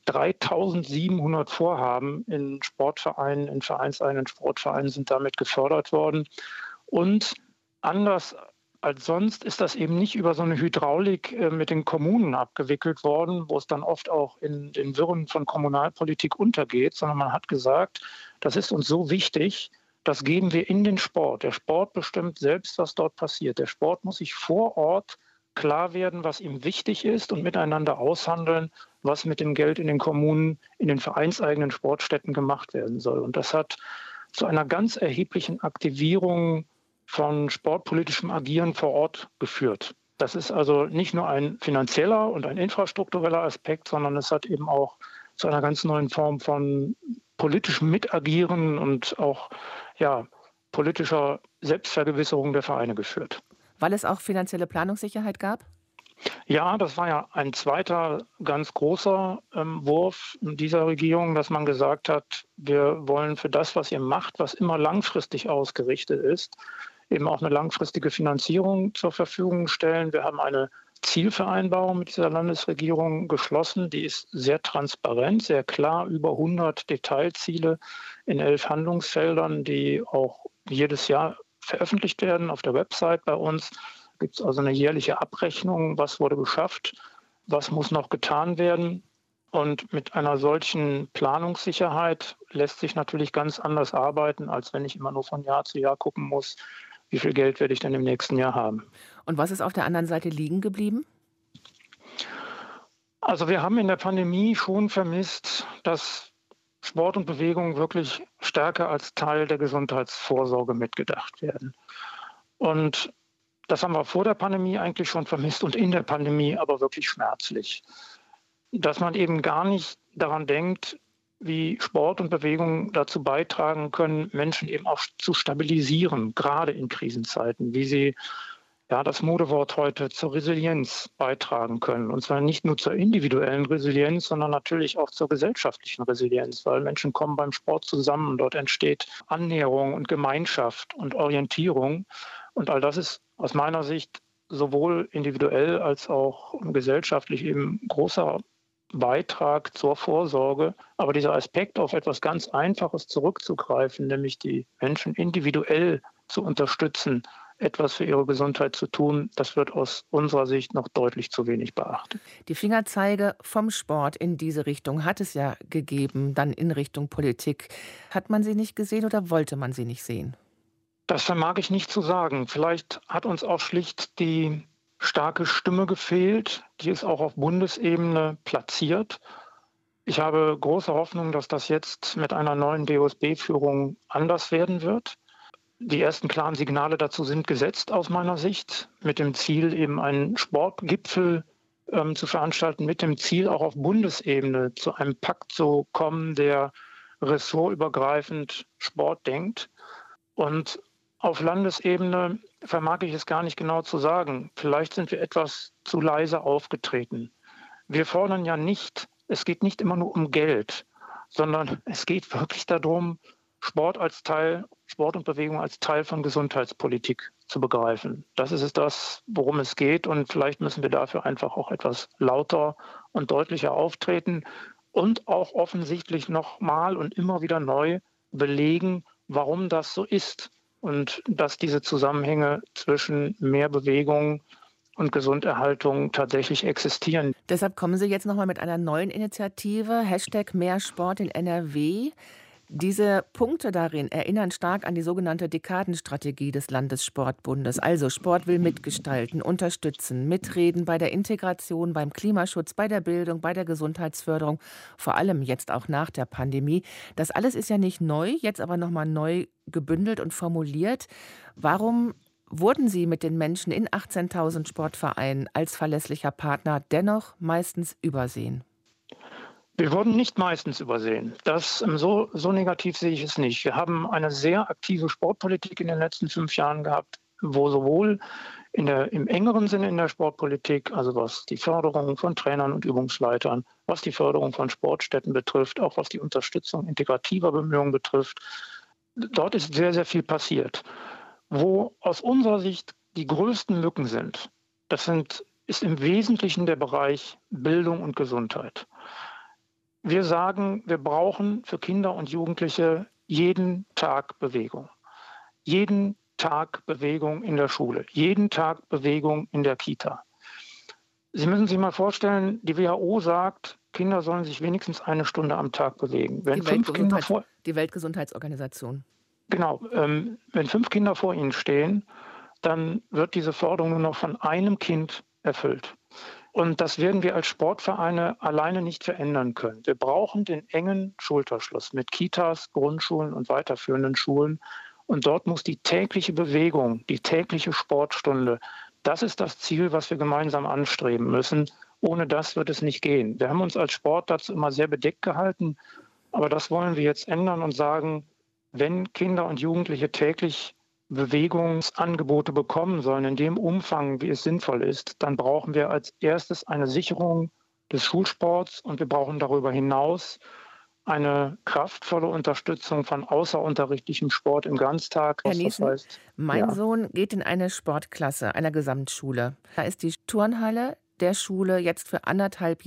3.700 Vorhaben in Sportvereinen, in vereinseigenen Sportvereinen sind damit gefördert worden. Und anders als sonst ist das eben nicht über so eine Hydraulik mit den Kommunen abgewickelt worden, wo es dann oft auch in den Wirren von Kommunalpolitik untergeht, sondern man hat gesagt, das ist uns so wichtig, das geben wir in den Sport. Der Sport bestimmt selbst, was dort passiert. Der Sport muss sich vor Ort klar werden, was ihm wichtig ist und miteinander aushandeln, was mit dem Geld in den Kommunen, in den vereinseigenen Sportstätten gemacht werden soll. Und das hat zu einer ganz erheblichen Aktivierung von sportpolitischem Agieren vor Ort geführt. Das ist also nicht nur ein finanzieller und ein infrastruktureller Aspekt, sondern es hat eben auch zu einer ganz neuen Form von politischem Mitagieren und auch politischer Selbstvergewisserung der Vereine geführt. Weil es auch finanzielle Planungssicherheit gab? Ja, das war ja ein zweiter ganz großer Wurf dieser Regierung, dass man gesagt hat, wir wollen für das, was ihr macht, was immer langfristig ausgerichtet ist, eben auch eine langfristige Finanzierung zur Verfügung stellen. Wir haben eine Zielvereinbarung mit dieser Landesregierung geschlossen. Die ist sehr transparent, sehr klar, über 100 Detailziele in 11 Handlungsfeldern, die auch jedes Jahr veröffentlicht werden auf der Website bei uns. Gibt es also eine jährliche Abrechnung, was wurde geschafft, was muss noch getan werden. Und mit einer solchen Planungssicherheit lässt sich natürlich ganz anders arbeiten, als wenn ich immer nur von Jahr zu Jahr gucken muss, wie viel Geld werde ich denn im nächsten Jahr haben. Und was ist auf der anderen Seite liegen geblieben? Also wir haben in der Pandemie schon vermisst, dass Sport und Bewegung wirklich stärker als Teil der Gesundheitsvorsorge mitgedacht werden. Und das haben wir vor der Pandemie eigentlich schon vermisst und in der Pandemie aber wirklich schmerzlich. Dass man eben gar nicht daran denkt, wie Sport und Bewegung dazu beitragen können, Menschen eben auch zu stabilisieren, gerade in Krisenzeiten, wie sie, das Modewort heute, zur Resilienz beitragen können. Und zwar nicht nur zur individuellen Resilienz, sondern natürlich auch zur gesellschaftlichen Resilienz, weil Menschen kommen beim Sport zusammen, dort entsteht Annäherung und Gemeinschaft und Orientierung. Und all das ist aus meiner Sicht sowohl individuell als auch gesellschaftlich eben großer Beitrag zur Vorsorge. Aber dieser Aspekt, auf etwas ganz Einfaches zurückzugreifen, nämlich die Menschen individuell zu unterstützen, etwas für ihre Gesundheit zu tun, das wird aus unserer Sicht noch deutlich zu wenig beachtet. Die Fingerzeige vom Sport in diese Richtung hat es ja gegeben, dann in Richtung Politik. Hat man sie nicht gesehen oder wollte man sie nicht sehen? Das vermag ich nicht zu sagen. Vielleicht hat uns auch schlicht die starke Stimme gefehlt, die es auch auf Bundesebene platziert. Ich habe große Hoffnung, dass das jetzt mit einer neuen DOSB-Führung anders werden wird. Die ersten klaren Signale dazu sind gesetzt aus meiner Sicht, mit dem Ziel, eben einen Sportgipfel zu veranstalten, mit dem Ziel, auch auf Bundesebene zu einem Pakt zu kommen, der ressortübergreifend Sport denkt. Und auf Landesebene vermag ich es gar nicht genau zu sagen. Vielleicht sind wir etwas zu leise aufgetreten. Wir fordern ja nicht, es geht nicht immer nur um Geld, sondern es geht wirklich darum, Sport und Bewegung als Teil von Gesundheitspolitik zu begreifen. Das ist es, worum es geht. Und vielleicht müssen wir dafür einfach auch etwas lauter und deutlicher auftreten. und auch offensichtlich nochmal und immer wieder neu belegen, warum das so ist und dass diese Zusammenhänge zwischen mehr Bewegung und Gesunderhaltung tatsächlich existieren. Deshalb kommen Sie jetzt nochmal mit einer neuen Initiative, #MehrSport in NRW. Diese Punkte darin erinnern stark an die sogenannte Dekadenstrategie des Landessportbundes. Also Sport will mitgestalten, unterstützen, mitreden bei der Integration, beim Klimaschutz, bei der Bildung, bei der Gesundheitsförderung, vor allem jetzt auch nach der Pandemie. Das alles ist ja nicht neu, jetzt aber nochmal neu gebündelt und formuliert. Warum wurden Sie mit den Menschen in 18.000 Sportvereinen als verlässlicher Partner dennoch meistens übersehen? Wir wurden nicht meistens übersehen. So negativ sehe ich es nicht. Wir haben eine sehr aktive Sportpolitik in den letzten 5 Jahren gehabt, wo sowohl im engeren Sinne in der Sportpolitik, also was die Förderung von Trainern und Übungsleitern, was die Förderung von Sportstätten betrifft, auch was die Unterstützung integrativer Bemühungen betrifft, dort ist sehr, sehr viel passiert. Wo aus unserer Sicht die größten Lücken sind, ist im Wesentlichen der Bereich Bildung und Gesundheit. Wir sagen, wir brauchen für Kinder und Jugendliche jeden Tag Bewegung. Jeden Tag Bewegung in der Schule, jeden Tag Bewegung in der Kita. Sie müssen sich mal vorstellen, die WHO sagt, Kinder sollen sich wenigstens 1 Stunde am Tag bewegen. Die Weltgesundheitsorganisation. Genau. Wenn 5 Kinder vor Ihnen stehen, dann wird diese Forderung nur noch von einem Kind erfüllt. Und das werden wir als Sportvereine alleine nicht verändern können. Wir brauchen den engen Schulterschluss mit Kitas, Grundschulen und weiterführenden Schulen. Und dort muss die tägliche Bewegung, die tägliche Sportstunde, das ist das Ziel, was wir gemeinsam anstreben müssen. Ohne das wird es nicht gehen. Wir haben uns als Sport dazu immer sehr bedeckt gehalten. Aber das wollen wir jetzt ändern und sagen, wenn Kinder und Jugendliche täglich Bewegungsangebote bekommen sollen, in dem Umfang, wie es sinnvoll ist, dann brauchen wir als erstes eine Sicherung des Schulsports und wir brauchen darüber hinaus eine kraftvolle Unterstützung von außerunterrichtlichem Sport im Ganztag. Herr Niesen, mein Sohn geht in eine Sportklasse einer Gesamtschule. Da ist die Turnhalle der Schule jetzt für 1,5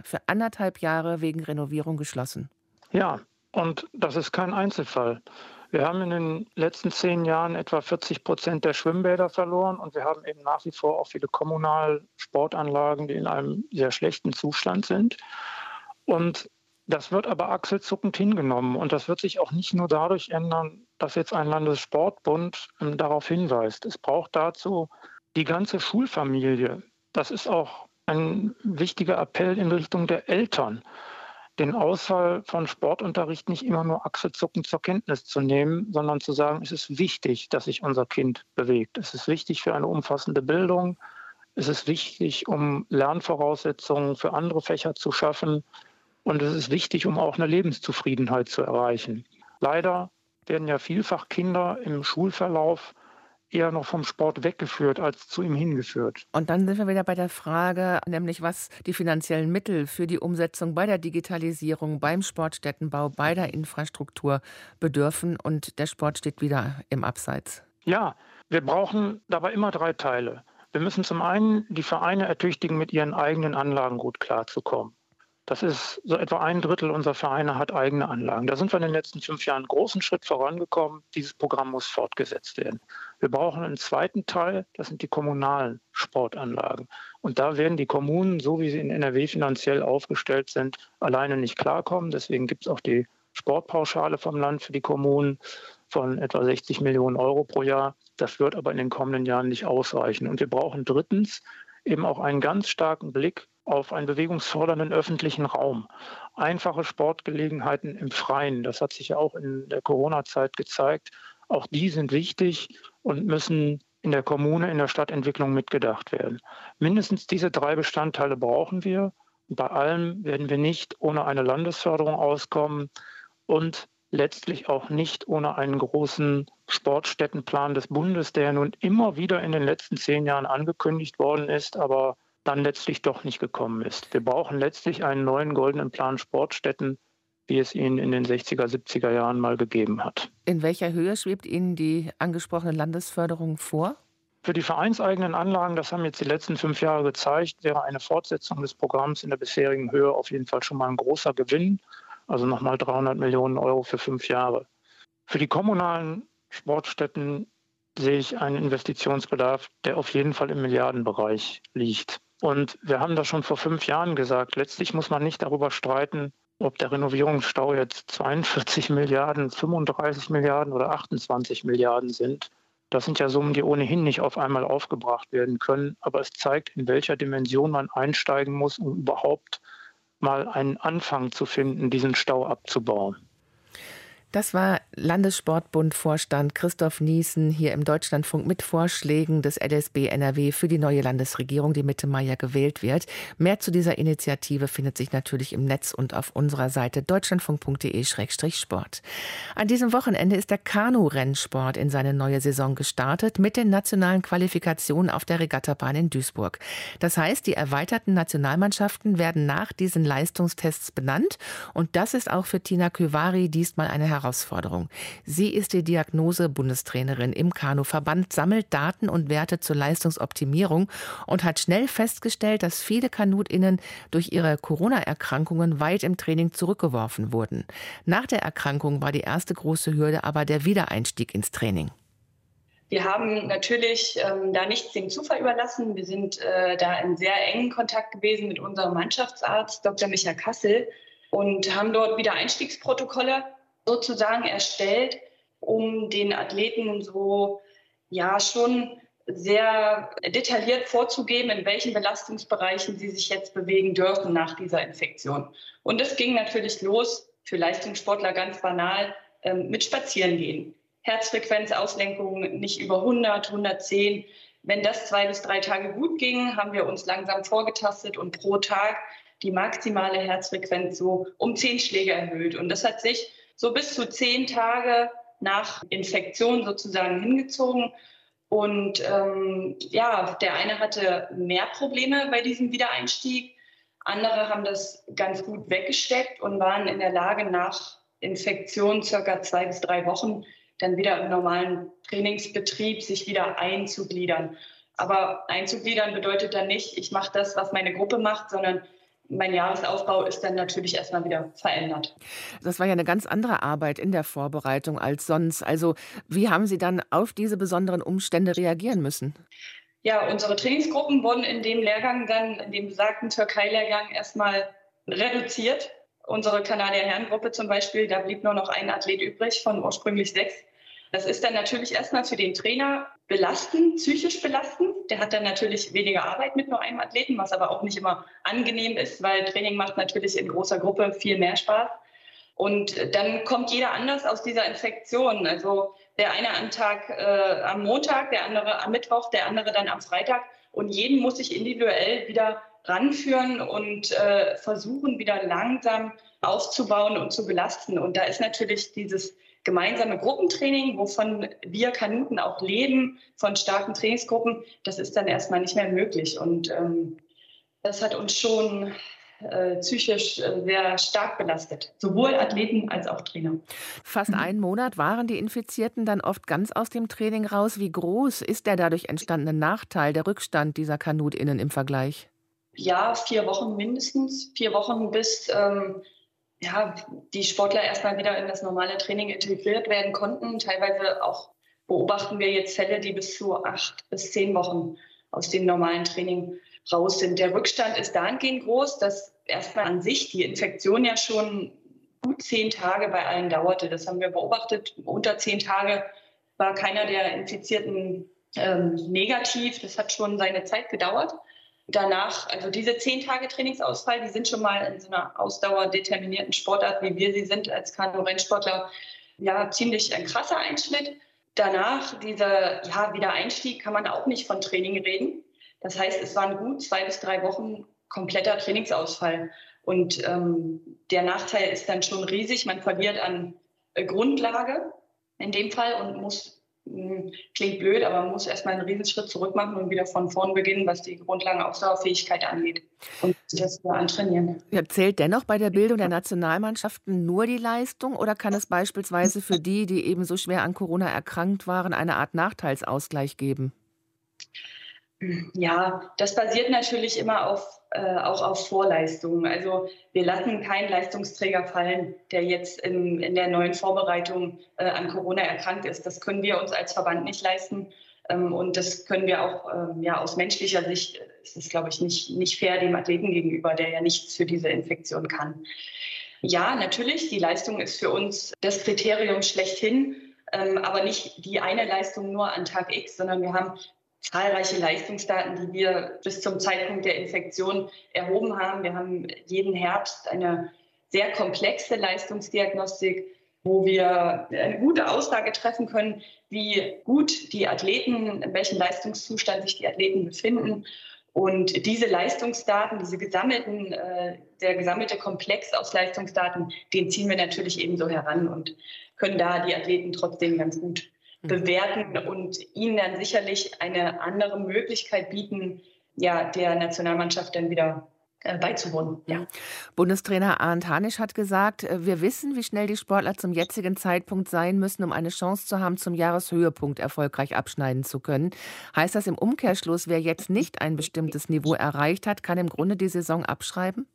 Jahre wegen Renovierung geschlossen. Ja, und das ist kein Einzelfall. Wir haben in den letzten 10 Jahren etwa 40% der Schwimmbäder verloren und wir haben eben nach wie vor auch viele Kommunalsportanlagen, die in einem sehr schlechten Zustand sind. Und das wird aber achselzuckend hingenommen und das wird sich auch nicht nur dadurch ändern, dass jetzt ein Landessportbund darauf hinweist. Es braucht dazu die ganze Schulfamilie. Das ist auch ein wichtiger Appell in Richtung der Eltern, den Ausfall von Sportunterricht nicht immer nur achselzuckend zur Kenntnis zu nehmen, sondern zu sagen, es ist wichtig, dass sich unser Kind bewegt. Es ist wichtig für eine umfassende Bildung. Es ist wichtig, um Lernvoraussetzungen für andere Fächer zu schaffen. Und es ist wichtig, um auch eine Lebenszufriedenheit zu erreichen. Leider werden ja vielfach Kinder im Schulverlauf eher noch vom Sport weggeführt als zu ihm hingeführt. Und dann sind wir wieder bei der Frage, nämlich was die finanziellen Mittel für die Umsetzung bei der Digitalisierung, beim Sportstättenbau, bei der Infrastruktur bedürfen und der Sport steht wieder im Abseits. Ja, wir brauchen dabei immer 3 Teile. Wir müssen zum einen die Vereine ertüchtigen, mit ihren eigenen Anlagen gut klarzukommen. Das ist so etwa 1/3 unserer Vereine hat eigene Anlagen. Da sind wir in den letzten 5 Jahren einen großen Schritt vorangekommen. Dieses Programm muss fortgesetzt werden. Wir brauchen einen zweiten Teil, das sind die kommunalen Sportanlagen. Und da werden die Kommunen, so wie sie in NRW finanziell aufgestellt sind, alleine nicht klarkommen. Deswegen gibt es auch die Sportpauschale vom Land für die Kommunen von etwa 60 Millionen Euro pro Jahr. Das wird aber in den kommenden Jahren nicht ausreichen. Und wir brauchen drittens eben auch einen ganz starken Blick auf einen bewegungsfördernden öffentlichen Raum. Einfache Sportgelegenheiten im Freien, das hat sich ja auch in der Corona-Zeit gezeigt. Auch die sind wichtig und müssen in der Kommune, in der Stadtentwicklung mitgedacht werden. Mindestens diese 3 Bestandteile brauchen wir. Bei allem werden wir nicht ohne eine Landesförderung auskommen und letztlich auch nicht ohne einen großen Sportstättenplan des Bundes, der nun immer wieder in den letzten 10 Jahren angekündigt worden ist, aber dann letztlich doch nicht gekommen ist. Wir brauchen letztlich einen neuen goldenen Plan Sportstätten, wie es ihn in den 60er, 70er Jahren mal gegeben hat. In welcher Höhe schwebt Ihnen die angesprochene Landesförderung vor? Für die vereinseigenen Anlagen, das haben jetzt die letzten 5 Jahre gezeigt, wäre eine Fortsetzung des Programms in der bisherigen Höhe auf jeden Fall schon mal ein großer Gewinn. Also nochmal 300 Millionen Euro für 5 Jahre. Für die kommunalen Sportstätten sehe ich einen Investitionsbedarf, der auf jeden Fall im Milliardenbereich liegt. Und wir haben das schon vor 5 Jahren gesagt. Letztlich muss man nicht darüber streiten, ob der Renovierungsstau jetzt 42 Milliarden, 35 Milliarden oder 28 Milliarden sind. Das sind ja Summen, die ohnehin nicht auf einmal aufgebracht werden können. Aber es zeigt, in welcher Dimension man einsteigen muss, um überhaupt mal einen Anfang zu finden, diesen Stau abzubauen. Das war Landessportbund-Vorstand Christoph Niesen hier im Deutschlandfunk mit Vorschlägen des LSB NRW für die neue Landesregierung, die Mitte Mai ja gewählt wird. Mehr zu dieser Initiative findet sich natürlich im Netz und auf unserer Seite deutschlandfunk.de/sport. An diesem Wochenende ist der Kanu-Rennsport in seine neue Saison gestartet mit den nationalen Qualifikationen auf der Regattabahn in Duisburg. Das heißt, die erweiterten Nationalmannschaften werden nach diesen Leistungstests benannt und das ist auch für Tina Kövari diesmal eine Herausforderung. Sie ist die Diagnose-Bundestrainerin im Kanu-Verband, sammelt Daten und Werte zur Leistungsoptimierung und hat schnell festgestellt, dass viele KanutInnen durch ihre Corona-Erkrankungen weit im Training zurückgeworfen wurden. Nach der Erkrankung war die erste große Hürde aber der Wiedereinstieg ins Training. Wir haben natürlich da nichts dem Zufall überlassen. Wir sind da in sehr engen Kontakt gewesen mit unserem Mannschaftsarzt Dr. Michael Kassel und haben dort Wiedereinstiegsprotokolle sozusagen erstellt, um den Athleten so schon sehr detailliert vorzugeben, in welchen Belastungsbereichen sie sich jetzt bewegen dürfen nach dieser Infektion. Und es ging natürlich los, für Leistungssportler ganz banal, mit Spazierengehen. Herzfrequenzauslenkungen nicht über 100, 110. Wenn das 2 bis 3 Tage gut ging, haben wir uns langsam vorgetastet und pro Tag die maximale Herzfrequenz so um 10 Schläge erhöht. Und das hat sich so bis zu 10 Tage nach Infektion sozusagen hingezogen. Und der eine hatte mehr Probleme bei diesem Wiedereinstieg. Andere haben das ganz gut weggesteckt und waren in der Lage, nach Infektion circa 2 bis 3 Wochen dann wieder im normalen Trainingsbetrieb sich wieder einzugliedern. Aber einzugliedern bedeutet dann nicht, ich mache das, was meine Gruppe macht, sondern mein Jahresaufbau ist dann natürlich erstmal wieder verändert. Das war ja eine ganz andere Arbeit in der Vorbereitung als sonst. Also wie haben Sie dann auf diese besonderen Umstände reagieren müssen? Ja, unsere Trainingsgruppen wurden in dem Lehrgang dann, in dem besagten Türkei-Lehrgang erstmal reduziert. Unsere Kanadier-Herren-Gruppe zum Beispiel, da blieb nur noch ein Athlet übrig von ursprünglich 6. Das ist dann natürlich erstmal für den Trainer belastend, psychisch belastend. Der hat dann natürlich weniger Arbeit mit nur einem Athleten, was aber auch nicht immer angenehm ist, weil Training macht natürlich in großer Gruppe viel mehr Spaß. Und dann kommt jeder anders aus dieser Infektion. Also der eine am Montag, der andere am Mittwoch, der andere dann am Freitag. Und jeden muss ich individuell wieder ranführen und versuchen, wieder langsam aufzubauen und zu belasten. Und da ist natürlich dieses gemeinsame Gruppentraining, wovon wir Kanuten auch leben, von starken Trainingsgruppen, das ist dann erstmal nicht mehr möglich. Und das hat uns schon psychisch sehr stark belastet, sowohl Athleten als auch Trainer. Fast einen Monat waren die Infizierten dann oft ganz aus dem Training raus. Wie groß ist der dadurch entstandene Nachteil, der Rückstand dieser KanutInnen im Vergleich? Ja, 4 Wochen mindestens. 4 Wochen bis die Sportler erstmal wieder in das normale Training integriert werden konnten. Teilweise auch beobachten wir jetzt Fälle, die bis zu 8 bis 10 Wochen aus dem normalen Training raus sind. Der Rückstand ist dahingehend groß, dass erstmal an sich die Infektion ja schon gut 10 Tage bei allen dauerte. Das haben wir beobachtet. Unter 10 Tage war keiner der Infizierten negativ. Das hat schon seine Zeit gedauert. Danach, also diese 10 Tage Trainingsausfall, die sind schon mal in so einer ausdauerdeterminierten Sportart, wie wir sie sind als Kanu-Rennsportler, ziemlich ein krasser Einschnitt. Danach, dieser Wiedereinstieg, kann man auch nicht von Training reden. Das heißt, es waren gut 2 bis 3 Wochen kompletter Trainingsausfall. Und der Nachteil ist dann schon riesig. Man verliert an Grundlage in dem Fall und muss, klingt blöd, aber man muss erstmal einen Riesenschritt zurück machen und wieder von vorn beginnen, was die Grundlagenausdauerfähigkeit angeht. Und das wieder antrainieren. Ja, zählt dennoch bei der Bildung der Nationalmannschaften nur die Leistung oder kann es beispielsweise für die eben so schwer an Corona erkrankt waren, eine Art Nachteilsausgleich geben? Ja, das basiert natürlich immer auch auf Vorleistungen. Also wir lassen keinen Leistungsträger fallen, der jetzt in der neuen Vorbereitung an Corona erkrankt ist. Das können wir uns als Verband nicht leisten. Und das können wir auch aus menschlicher Sicht, ist es, glaube ich, nicht fair dem Athleten gegenüber, der ja nichts für diese Infektion kann. Ja, natürlich, die Leistung ist für uns das Kriterium schlechthin, aber nicht die eine Leistung nur an Tag X, sondern wir haben zahlreiche Leistungsdaten, die wir bis zum Zeitpunkt der Infektion erhoben haben. Wir haben jeden Herbst eine sehr komplexe Leistungsdiagnostik, wo wir eine gute Aussage treffen können, wie gut die Athleten, in welchem Leistungszustand sich die Athleten befinden. Und diese Leistungsdaten, der gesammelte Komplex aus Leistungsdaten, den ziehen wir natürlich ebenso heran und können da die Athleten trotzdem ganz gut bewerten und ihnen dann sicherlich eine andere Möglichkeit bieten, der Nationalmannschaft dann wieder beizuwohnen. Ja. Bundestrainer Arndt Hanisch hat gesagt, wir wissen, wie schnell die Sportler zum jetzigen Zeitpunkt sein müssen, um eine Chance zu haben, zum Jahreshöhepunkt erfolgreich abschneiden zu können. Heißt das im Umkehrschluss, wer jetzt nicht ein bestimmtes Niveau erreicht hat, kann im Grunde die Saison abschreiben?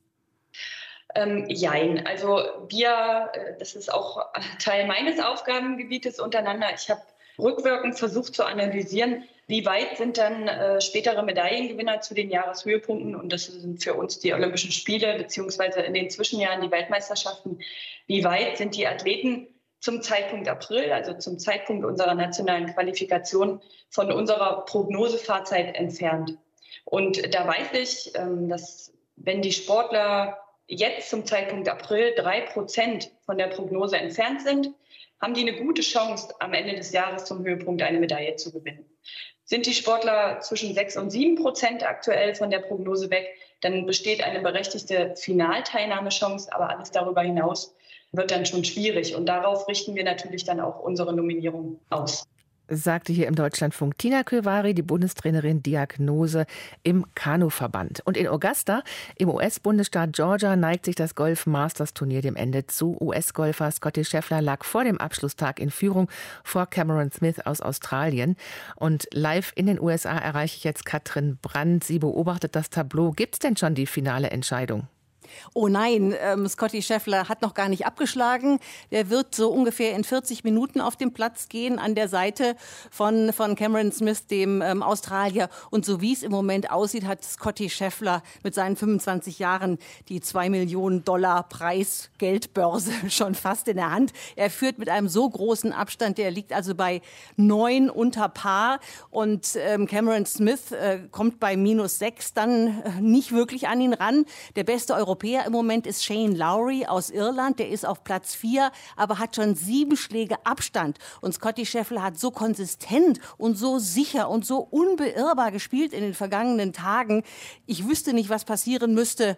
Jein. Also das ist auch Teil meines Aufgabengebietes untereinander. Ich habe rückwirkend versucht zu analysieren, wie weit sind dann spätere Medaillengewinner zu den Jahreshöhepunkten, und das sind für uns die Olympischen Spiele beziehungsweise in den Zwischenjahren die Weltmeisterschaften. Wie weit sind die Athleten zum Zeitpunkt April, also zum Zeitpunkt unserer nationalen Qualifikation, von unserer Prognosefahrzeit entfernt? Und da weiß ich, dass wenn die Sportler jetzt zum Zeitpunkt April 3% von der Prognose entfernt sind, haben die eine gute Chance, am Ende des Jahres zum Höhepunkt eine Medaille zu gewinnen. Sind die Sportler zwischen 6 und 7% aktuell von der Prognose weg, dann besteht eine berechtigte Finalteilnahmechance, aber alles darüber hinaus wird dann schon schwierig. Und darauf richten wir natürlich dann auch unsere Nominierung aus. Sagte hier im Deutschlandfunk Tina Kövari, die Bundestrainerin Diagnose im Kanuverband. Und in Augusta, im US-Bundesstaat Georgia, neigt sich das Golf-Masters-Turnier dem Ende zu. US-Golfer Scottie Scheffler lag vor dem Abschlusstag in Führung vor Cameron Smith aus Australien. Und live in den USA erreiche ich jetzt Katrin Brandt. Sie beobachtet das Tableau. Gibt es denn schon die finale Entscheidung? Oh nein, Scottie Scheffler hat noch gar nicht abgeschlagen. Der wird so ungefähr in 40 Minuten auf den Platz gehen an der Seite von Cameron Smith, dem Australier. Und so wie es im Moment aussieht, hat Scottie Scheffler mit seinen 25 Jahren die $2 Millionen Preisgeldbörse schon fast in der Hand. Er führt mit einem so großen Abstand, der liegt also bei 9 unter Paar. Und Cameron Smith kommt bei -6 dann nicht wirklich an ihn ran. Der beste Europäer im Moment ist Shane Lowry aus Irland. Der ist auf Platz 4, aber hat schon 7 Schläge Abstand. Und Scottie Scheffler hat so konsistent und so sicher und so unbeirrbar gespielt in den vergangenen Tagen. Ich wüsste nicht, was passieren müsste,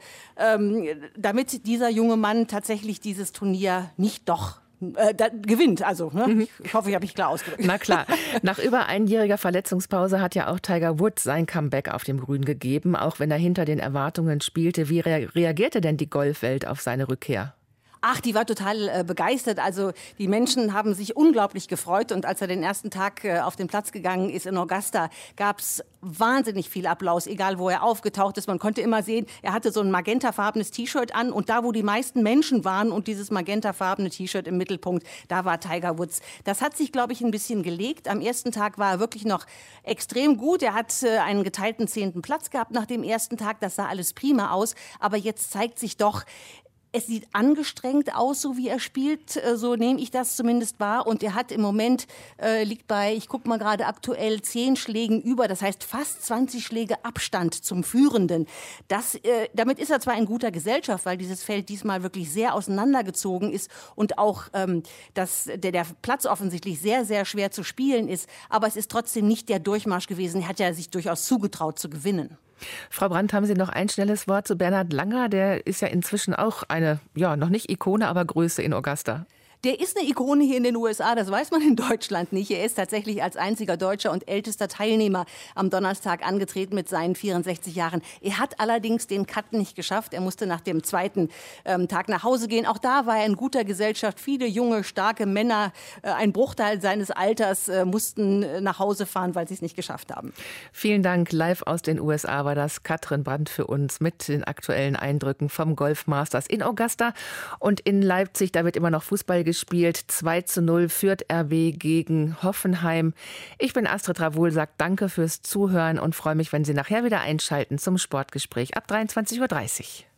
damit dieser junge Mann tatsächlich dieses Turnier nicht doch gewinnt. Also, ne? Ich hoffe, ich habe mich klar ausgedrückt. Na klar. Nach über einjähriger Verletzungspause hat ja auch Tiger Woods sein Comeback auf dem Grün gegeben, auch wenn er hinter den Erwartungen spielte. Wie reagierte denn die Golfwelt auf seine Rückkehr? Ach, die war total begeistert. Also die Menschen haben sich unglaublich gefreut. Und als er den ersten Tag auf den Platz gegangen ist in Augusta, gab es wahnsinnig viel Applaus, egal wo er aufgetaucht ist. Man konnte immer sehen, er hatte so ein magentafarbenes T-Shirt an. Und da, wo die meisten Menschen waren und dieses magentafarbene T-Shirt im Mittelpunkt, da war Tiger Woods. Das hat sich, glaube ich, ein bisschen gelegt. Am ersten Tag war er wirklich noch extrem gut. Er hat einen geteilten 10. Platz gehabt nach dem ersten Tag. Das sah alles prima aus. Aber jetzt zeigt sich doch, es sieht angestrengt aus, so wie er spielt, so nehme ich das zumindest wahr. Und er hat im Moment, liegt bei, ich gucke mal gerade aktuell, 10 Schlägen über, das heißt fast 20 Schläge Abstand zum Führenden. Damit ist er zwar in guter Gesellschaft, weil dieses Feld diesmal wirklich sehr auseinandergezogen ist und auch der Platz offensichtlich sehr, sehr schwer zu spielen ist, aber es ist trotzdem nicht der Durchmarsch gewesen. Er hat ja sich durchaus zugetraut zu gewinnen. Frau Brandt, haben Sie noch ein schnelles Wort zu Bernhard Langer? Der ist ja inzwischen auch eine, noch nicht Ikone, aber Größe in Augusta. Der ist eine Ikone hier in den USA, das weiß man in Deutschland nicht. Er ist tatsächlich als einziger Deutscher und ältester Teilnehmer am Donnerstag angetreten mit seinen 64 Jahren. Er hat allerdings den Cut nicht geschafft. Er musste nach dem zweiten Tag nach Hause gehen. Auch da war er in guter Gesellschaft. Viele junge, starke Männer, ein Bruchteil seines Alters, mussten nach Hause fahren, weil sie es nicht geschafft haben. Vielen Dank. Live aus den USA war das Katrin Brandt für uns mit den aktuellen Eindrücken vom Golf Masters in Augusta. Und in Leipzig, da wird immer noch Fußball gespielt. 2:0 führt RB gegen Hoffenheim. Ich bin Astrid Ravoul, sagt danke fürs Zuhören und freue mich, wenn Sie nachher wieder einschalten zum Sportgespräch ab 23:30 Uhr.